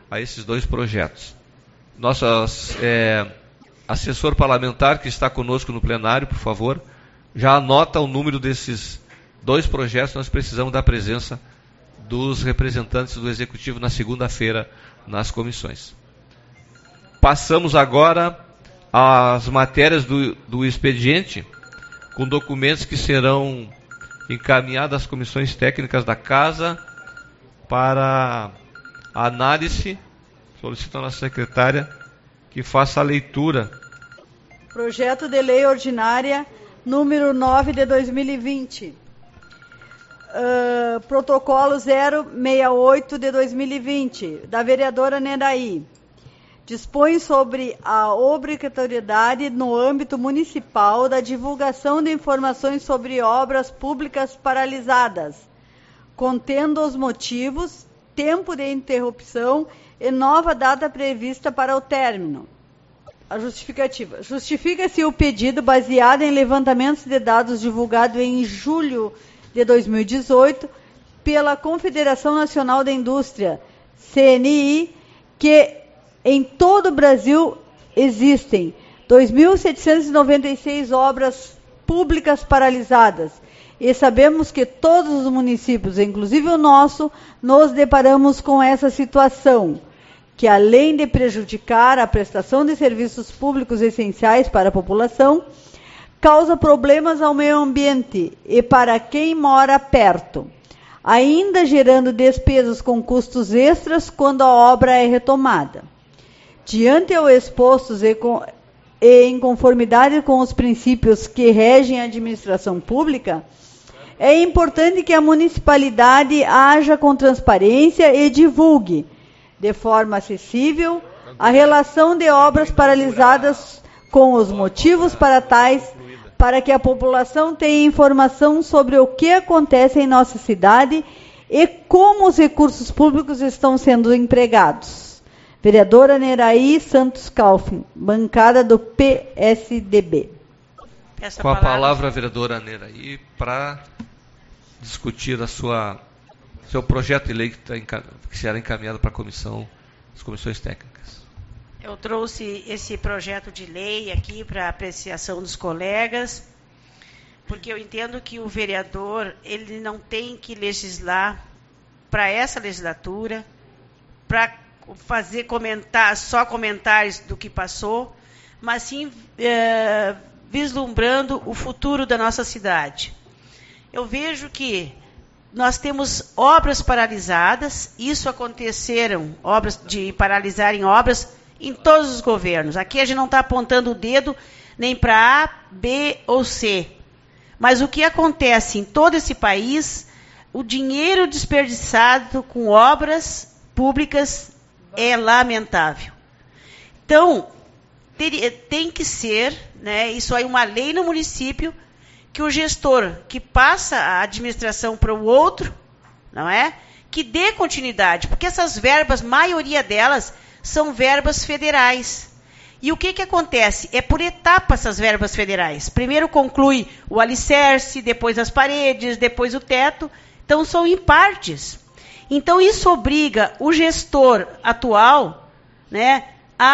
a esses 2 projetos. Nosso assessor parlamentar que está conosco no plenário, por favor, já anota o número desses 2 projetos. Nós precisamos da presença dos representantes do Executivo na segunda-feira nas comissões. Passamos agora às matérias do expediente, com documentos que serão encaminhados às comissões técnicas da Casa para análise. Solicito a nossa secretária que faça a leitura. Projeto de Lei Ordinária número 9 de 2020. Protocolo 068 de 2020, da vereadora Neraí. Dispõe sobre a obrigatoriedade no âmbito municipal da divulgação de informações sobre obras públicas paralisadas, contendo os motivos, tempo de interrupção e nova data prevista para o término. A justificativa. Justifica-se o pedido baseado em levantamentos de dados divulgado em julho de 2018 pela Confederação Nacional da Indústria, CNI, que em todo o Brasil existem 2.796 obras públicas paralisadas. E sabemos que todos os municípios, inclusive o nosso, nos deparamos com essa situação, que além de prejudicar a prestação de serviços públicos essenciais para a população, causa problemas ao meio ambiente e para quem mora perto, ainda gerando despesas com custos extras quando a obra é retomada. Diante ao expostos e em conformidade com os princípios que regem a administração pública, é importante que a municipalidade haja com transparência e divulgue, de forma acessível, a relação de obras paralisadas com os motivos para tais, para que a população tenha informação sobre o que acontece em nossa cidade e como os recursos públicos estão sendo empregados. Vereadora Neraí Santos Kaufmann, bancada do PSDB. Com a palavra a vereadora Neraí para discutir seu projeto de lei que será encaminhado para as comissões técnicas. Eu trouxe esse projeto de lei aqui para apreciação dos colegas, porque eu entendo que o vereador ele não tem que legislar para essa legislatura, para fazer só comentários do que passou, mas sim vislumbrando o futuro da nossa cidade. Eu vejo que nós temos obras paralisadas, isso aconteceram, obras de paralisarem obras em todos os governos. Aqui a gente não está apontando o dedo nem para A, B ou C. Mas o que acontece em todo esse país, o dinheiro desperdiçado com obras públicas é lamentável. Então, tem que ser, né, isso aí uma lei no município, que o gestor que passa a administração para o outro, não é? Que dê continuidade, porque essas verbas, maioria delas, são verbas federais. E o que acontece? É por etapa essas verbas federais. Primeiro conclui o alicerce, depois as paredes, depois o teto. Então, são em partes. Então, isso obriga o gestor atual, né,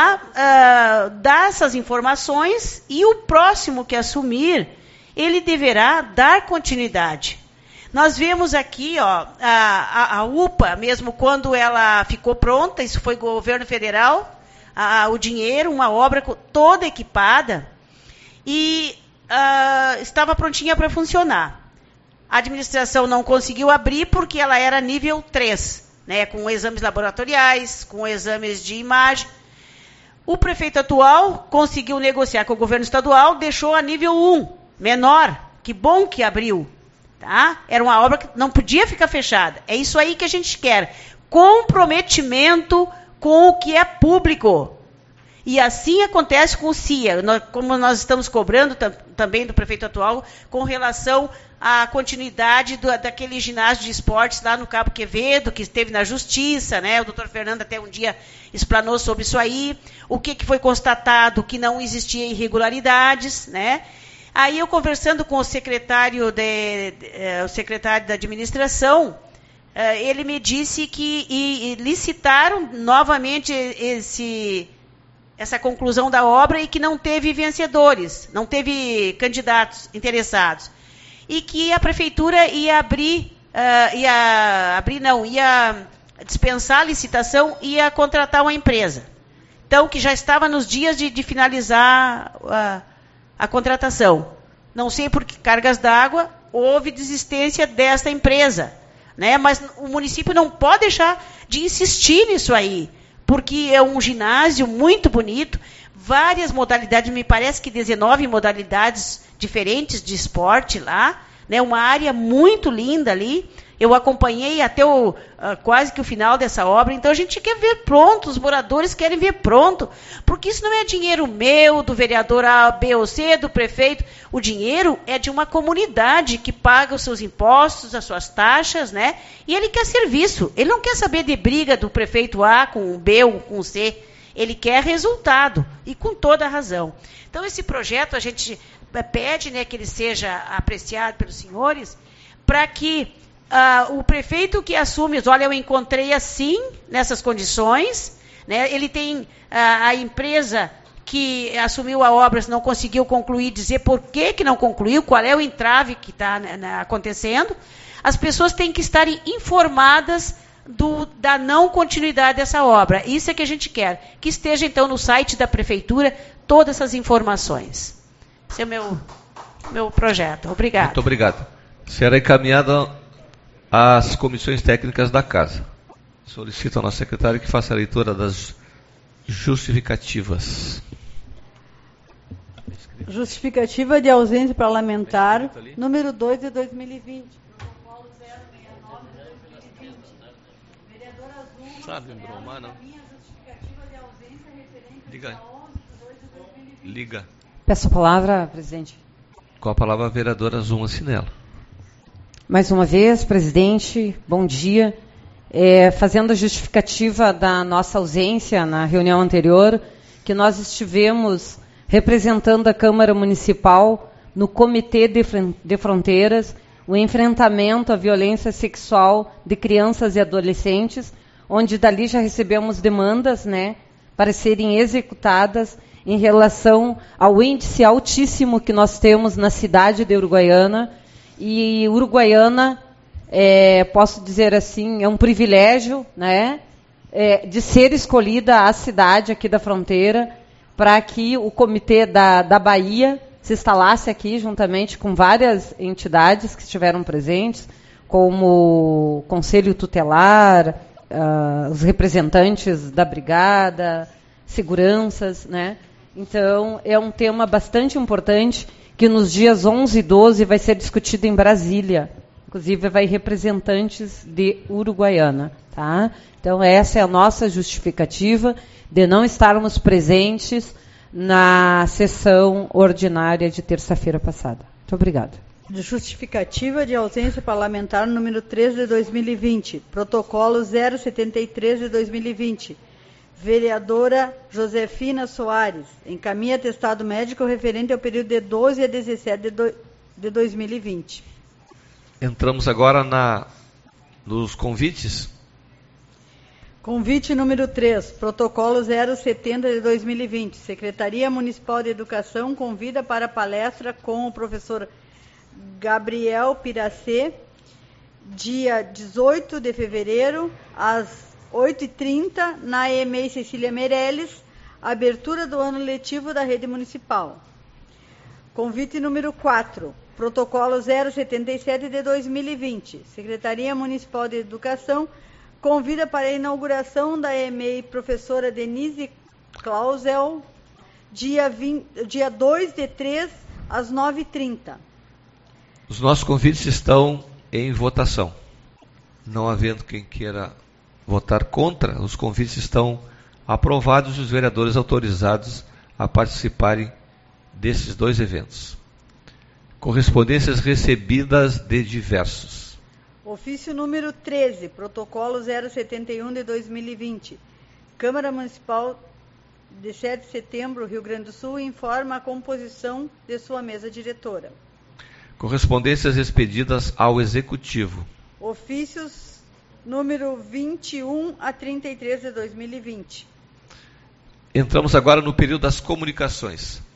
a dar essas informações e o próximo que assumir, ele deverá dar continuidade. Nós vemos aqui, ó, a UPA, mesmo quando ela ficou pronta, isso foi governo federal, o dinheiro, uma obra toda equipada, e estava prontinha para funcionar. A administração não conseguiu abrir porque ela era nível 3, né, com exames laboratoriais, com exames de imagem. O prefeito atual conseguiu negociar com o governo estadual, deixou a nível 1, menor. Que bom que abriu. Tá? Era uma obra que não podia ficar fechada. É isso aí que a gente quer. Comprometimento com o que é público. E assim acontece com o CIA, como nós estamos cobrando também do prefeito atual, com relação à continuidade daquele ginásio de esportes lá no Cabo Quevedo, que esteve na justiça, né? O doutor Fernando até um dia explanou sobre isso aí. O que foi constatado? Que não existia irregularidades, né? Aí eu conversando com o secretário da administração, ele me disse que licitaram novamente essa conclusão da obra e que não teve vencedores, não teve candidatos interessados. E que a prefeitura ia dispensar a licitação e ia contratar uma empresa. Então, que já estava nos dias de finalizar a contratação. Não sei por que cargas d'água houve desistência desta empresa, né? Mas o município não pode deixar de insistir nisso aí, porque é um ginásio muito bonito, várias modalidades, me parece que 19 modalidades diferentes de esporte lá, né? Uma área muito linda ali. Eu acompanhei até quase que o final dessa obra, então a gente quer ver pronto, os moradores querem ver pronto, porque isso não é dinheiro meu, do vereador A, B ou C, do prefeito, o dinheiro é de uma comunidade que paga os seus impostos, as suas taxas, né? E ele quer serviço, ele não quer saber de briga do prefeito A com o B ou com o C, ele quer resultado, e com toda a razão. Então esse projeto a gente pede, né, que ele seja apreciado pelos senhores, para que o prefeito que assume, olha, eu encontrei assim, nessas condições, né, ele tem a empresa que assumiu a obra, não conseguiu concluir, dizer por que não concluiu, qual é o entrave que está acontecendo. As pessoas têm que estar informadas da não continuidade dessa obra. Isso é que a gente quer, que esteja então no site da prefeitura todas essas informações. Esse é o meu projeto. Obrigado. Muito obrigado. Será encaminhado às comissões técnicas da casa. Solicito ao nosso secretário que faça a leitura das justificativas. Justificativa de ausência parlamentar, número 2 de 2020. Protocolo 069 de 2020. Vereadora Azul. Sabe embromar, não? Minha justificativa de ausência referente Liga. a 11 de 2 de 2020. Liga. Peço a palavra, presidente. Com a palavra a vereadora Zuma Sinela. Mais uma vez, presidente, bom dia. Fazendo a justificativa da nossa ausência na reunião anterior, que nós estivemos representando a Câmara Municipal no Comitê de Fronteiras, o enfrentamento à violência sexual de crianças e adolescentes, onde dali já recebemos demandas, né, para serem executadas em relação ao índice altíssimo que nós temos na cidade de Uruguaiana. E Uruguaiana, posso dizer assim, é um privilégio, né, de ser escolhida a cidade aqui da fronteira para que o Comitê da Bahia se instalasse aqui juntamente com várias entidades que estiveram presentes, como o Conselho Tutelar, os representantes da Brigada, seguranças, né? Então, é um tema bastante importante que nos dias 11 e 12 vai ser discutido em Brasília. Inclusive, vai representantes de Uruguaiana. Tá? Então, essa é a nossa justificativa de não estarmos presentes na sessão ordinária de terça-feira passada. Muito obrigada. Justificativa de ausência parlamentar número 3 de 2020. Protocolo 073 de 2020. Vereadora Josefina Soares, encaminha atestado médico referente ao período de 12 a 17 de 2020. Entramos agora nos convites. Convite número 3, protocolo 070 de 2020. Secretaria Municipal de Educação convida para palestra com o professor Gabriel Piracê, dia 18 de fevereiro, às 8h30, na EMEI Cecília Meirelles, abertura do ano letivo da rede municipal. Convite número 4, protocolo 077 de 2020. Secretaria Municipal de Educação convida para a inauguração da EMEI professora Denise Clausel, dia 2/3, às 9h30. Os nossos convites estão em votação. Não havendo quem queira votar contra, os convites estão aprovados e os vereadores autorizados a participarem desses dois eventos. Correspondências recebidas de diversos. Ofício número 13, protocolo 071 de 2020. Câmara Municipal de 7 de setembro, Rio Grande do Sul, informa a composição de sua mesa diretora. Correspondências expedidas ao Executivo. Ofícios número 21 a 33 de 2020. Entramos agora no período das comunicações.